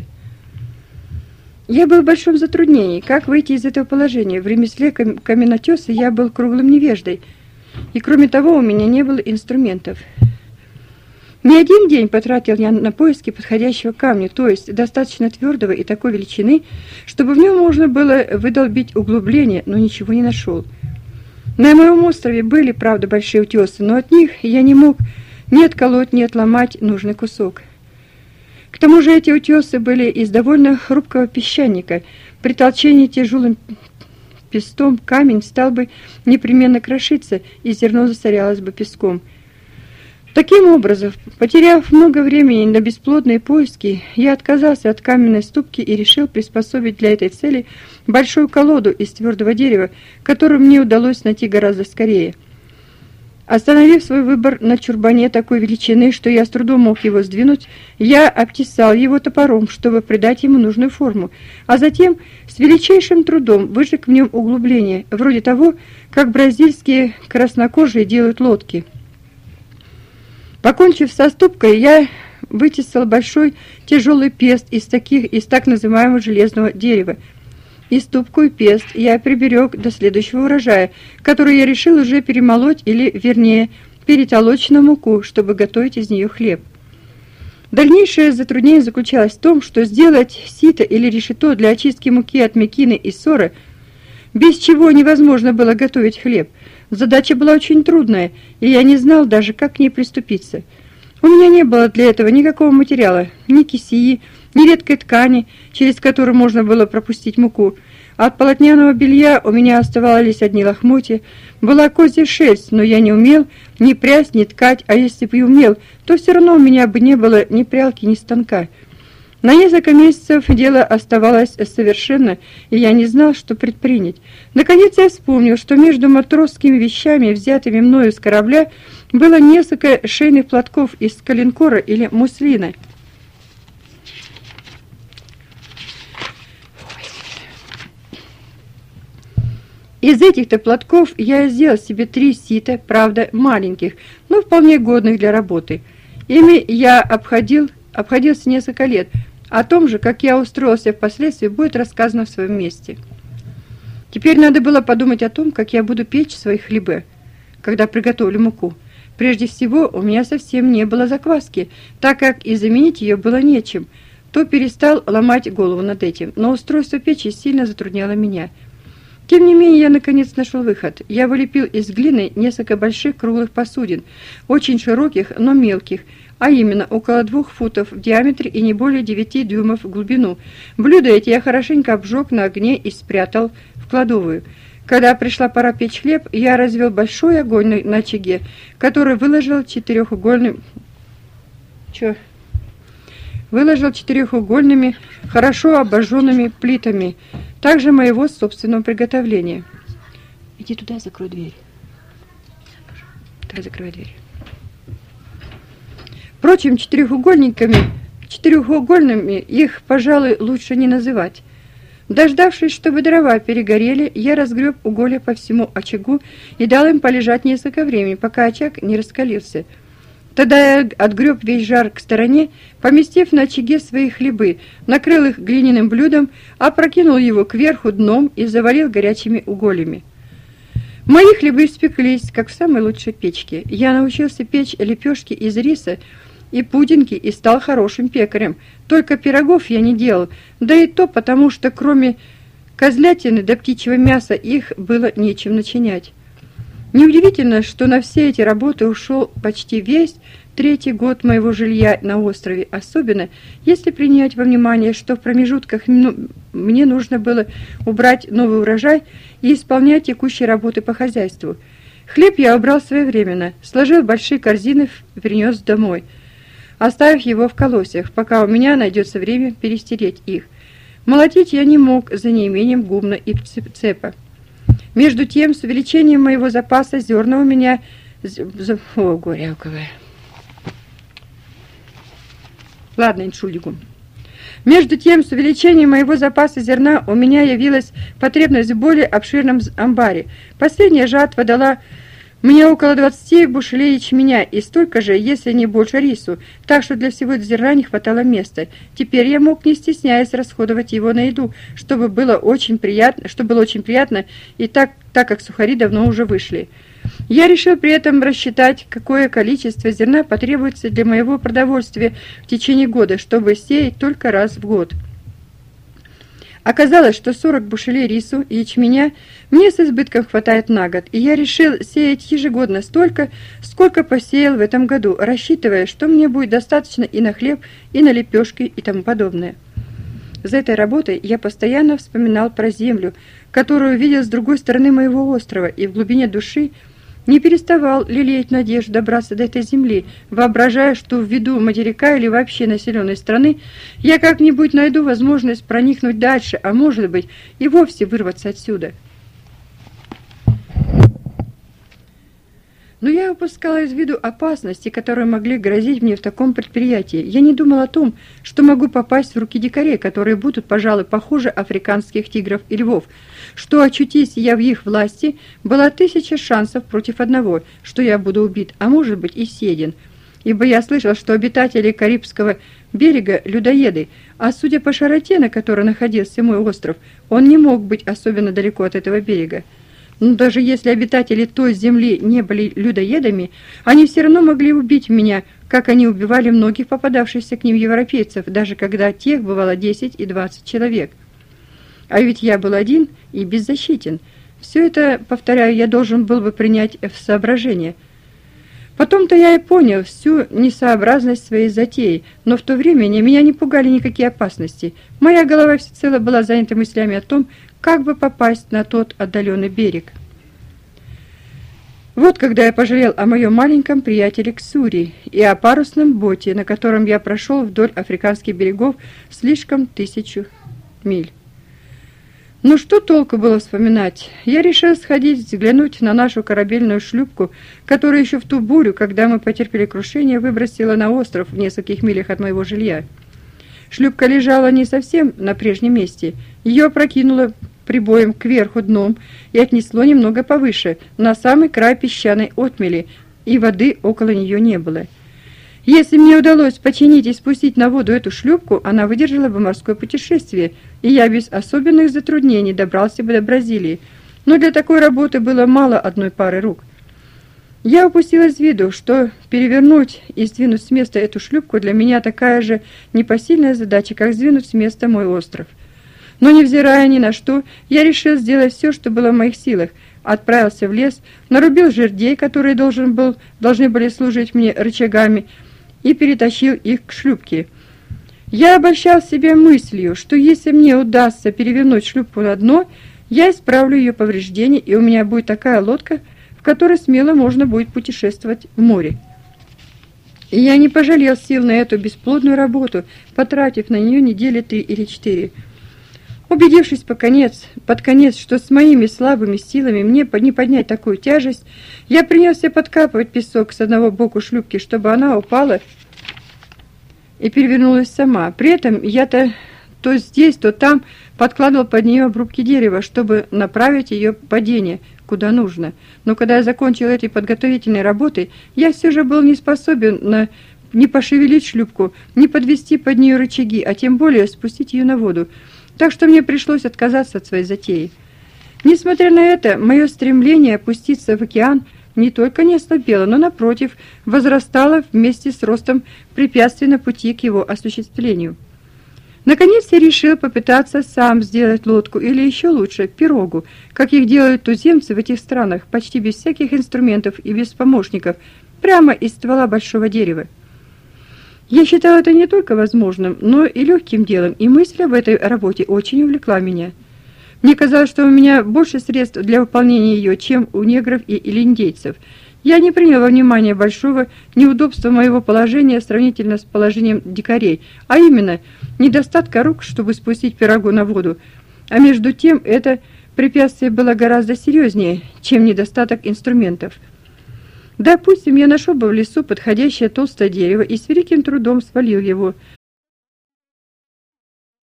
Я был в большом затруднении, как выйти из этого положения. В ремесле кам- каменотеса я был круглым невеждой, и кроме того у меня не было инструментов. Не один день потратил я на поиски подходящего камня, то есть достаточно твердого и такой величины, чтобы в нем можно было выдолбить углубление, но ничего не нашел. На моем острове были, правда, большие утесы, но от них я не мог ни отколоть, ни отломать нужный кусок. К тому же эти утесы были из довольно хрупкого песчаника. При толчении тяжелым пестом камень стал бы непременно крошиться, и зерно засорялось бы песком. Таким образом, потеряв много времени на бесплодные поиски, я отказался от каменной ступки и решил приспособить для этой цели большую колоду из твердого дерева, которую мне удалось найти гораздо скорее. Остановив свой выбор на чурбане такой величины, что я с трудом мог его сдвинуть, я обтесал его топором, чтобы придать ему нужную форму, а затем с величайшим трудом выжег в нем углубление, вроде того, как бразильские краснокожие делают лодки. Покончив со ступкой, я вытесал большой тяжелый пест из таких из так называемого железного дерева. И ступку и пест я приберег до следующего урожая, который я решил уже перемолоть или, вернее, перетолочь на муку, чтобы готовить из нее хлеб. Дальнейшее затруднение заключалось в том, что сделать сито или решето для очистки муки от мекины и сора, без чего невозможно было готовить хлеб. Задача была очень трудная, и я не знал даже, как к ней приступиться. У меня не было для этого никакого материала, ни кисеи, ни редкой ткани, через которую можно было пропустить муку. От полотняного белья у меня оставались одни лохмотья. Была козья шерсть, но я не умел ни прясть, ни ткать, а если бы и умел, то все равно у меня бы не было ни прялки, ни станка. На несколько месяцев дело оставалось совершенно, и я не знал, что предпринять. Наконец я вспомнил, что между матросскими вещами, взятыми мною с корабля, было несколько шейных платков из коленкора или муслина. Из этих-то платков я сделал себе три сита, правда, маленьких, но вполне годных для работы. Ими я обходил, обходился несколько лет. О том же, как я устроился впоследствии, будет рассказано в своем месте. Теперь надо было подумать о том, как я буду печь свои хлебы, когда приготовлю муку. Прежде всего, у меня совсем не было закваски, так как и заменить ее было нечем. То перестал ломать голову над этим, но устройство печи сильно затрудняло меня. Тем не менее, я наконец нашел выход. Я вылепил из глины несколько больших круглых посудин, очень широких, но мелких, а именно около двух футов в диаметре и не более девяти дюймов в глубину. Блюда эти я хорошенько обжег на огне и спрятал в кладовую. Когда пришла пора печь хлеб, я развел большой огонь на очаге, который выложил четырехугольным... Чё? Выложил четырехугольными, хорошо обожженными плитами, также моего собственного приготовления. Иди туда, закрой дверь. Туда закрой дверь. Впрочем, четырехугольниками, четырехугольными их, пожалуй, лучше не называть. Дождавшись, чтобы дрова перегорели, я разгреб уголья по всему очагу и дал им полежать несколько времени, пока очаг не раскалился. Тогда я отгреб весь жар к стороне, поместив на очаге свои хлебы, накрыл их глиняным блюдом, опрокинул его кверху дном и заварил горячими угольями. Мои хлебы испеклись, как в самой лучшей печке. Я научился печь лепешки из риса и пудинги и стал хорошим пекарем. Только пирогов я не делал, да и то потому, что кроме козлятины до птичьего мяса их было нечем начинять. Неудивительно, что на все эти работы ушел почти весь третий год моего жилья на острове, особенно если принять во внимание, что в промежутках мне нужно было убрать новый урожай и исполнять текущие работы по хозяйству. Хлеб я убрал своевременно, сложил в большие корзины и принес домой, оставив его в колосьях, пока у меня найдется время перестереть их. Молотить я не мог за неимением гумна и цепа. Между тем, с увеличением моего запаса зерна у меня... О, горяковое. Ладно, Entschuldigung. Между тем, с увеличением моего запаса зерна у меня явилась потребность в более обширном амбаре. Последняя жатва дала мне около двадцати бушелей ячменя и столько же, если не больше, рису, так что для всего зерна не хватало места. Теперь я мог, не стесняясь, расходовать его на еду, чтобы было очень приятно, что было очень приятно, и так, так как сухари давно уже вышли. Я решил при этом рассчитать, какое количество зерна потребуется для моего продовольствия в течение года, чтобы сеять только раз в год. Оказалось, что сорок бушелей рису и ячменя мне с избытком хватает на год, и я решил сеять ежегодно столько, сколько посеял в этом году, рассчитывая, что мне будет достаточно и на хлеб, и на лепешки и тому подобное. За этой работой я постоянно вспоминал про землю, которую видел с другой стороны моего острова, и в глубине души не переставал лелеять надежду добраться до этой земли, воображая, что ввиду материка или вообще населенной страны я как-нибудь найду возможность проникнуть дальше, а может быть и вовсе вырваться отсюда. Но я упускала из виду опасности, которые могли грозить мне в таком предприятии. Я не думала о том, что могу попасть в руки дикарей, которые будут, пожалуй, похуже африканских тигров и львов, что, очутись я в их власти, была тысяча шансов против одного, что я буду убит, а может быть и съеден. Ибо я слышал, что обитатели Карибского берега – людоеды, а судя по широте, на которой находился мой остров, он не мог быть особенно далеко от этого берега. Но даже если обитатели той земли не были людоедами, они все равно могли убить меня, как они убивали многих попадавшихся к ним европейцев, даже когда тех бывало десять и двадцать человек. А ведь я был один и беззащитен. Все это, повторяю, я должен был бы принять в соображение. Потом-то я и понял всю несообразность своей затеи, но в то время меня не пугали никакие опасности. Моя голова всецело была занята мыслями о том, как бы попасть на тот отдаленный берег. Вот когда я пожалел о моем маленьком приятеле Ксури и о парусном боте, на котором я прошел вдоль африканских берегов слишком тысячу миль. Ну что толку было вспоминать? Я решил сходить взглянуть на нашу корабельную шлюпку, которая еще в ту бурю, когда мы потерпели крушение, выбросила на остров в нескольких милях от моего жилья. Шлюпка лежала не совсем на прежнем месте. Ее опрокинуло прибоем кверху дном и отнесло немного повыше, на самый край песчаной отмели, и воды около нее не было. Если мне удалось починить и спустить на воду эту шлюпку, она выдержала бы морское путешествие, и я без особенных затруднений добрался бы до Бразилии. Но для такой работы было мало одной пары рук. Я упустил из виду, что перевернуть и сдвинуть с места эту шлюпку для меня такая же непосильная задача, как сдвинуть с места мой остров. Но, невзирая ни на что, я решил сделать все, что было в моих силах. Отправился в лес, нарубил жердей, которые должен был, должны были служить мне рычагами, и перетащил их к шлюпке. Я обольщал себя мыслью, что если мне удастся перевернуть шлюпку на дно, я исправлю ее повреждения, и у меня будет такая лодка, в которой смело можно будет путешествовать в море. И я не пожалел сил на эту бесплодную работу, потратив на нее недели три или четыре. Убедившись по конец, под конец, что с моими слабыми силами мне не поднять такую тяжесть, я принялся подкапывать песок с одного боку шлюпки, чтобы она упала и перевернулась сама. При этом я-то то здесь, то там подкладывал под нее обрубки дерева, чтобы направить ее падение куда нужно. Но когда я закончил этой подготовительной работой, я все же был не способен на не пошевелить шлюпку, не подвести под нее рычаги, а тем более спустить ее на воду. Так что мне пришлось отказаться от своей затеи. Несмотря на это, мое стремление опуститься в океан не только не ослабело, но, напротив, возрастало вместе с ростом препятствий на пути к его осуществлению. Наконец я решил попытаться сам сделать лодку, или еще лучше, пирогу, как их делают туземцы в этих странах, почти без всяких инструментов и без помощников, прямо из ствола большого дерева. Я считал это не только возможным, но и легким делом, и мысль об этой работе очень увлекла меня. Мне казалось, что у меня больше средств для выполнения ее, чем у негров и, или индейцев. Я не принял во внимание большого неудобства моего положения сравнительно с положением дикарей, а именно недостатка рук, чтобы спустить пирогу на воду. А между тем это препятствие было гораздо серьезнее, чем недостаток инструментов. Допустим, я нашел бы в лесу подходящее толстое дерево и с великим трудом свалил его,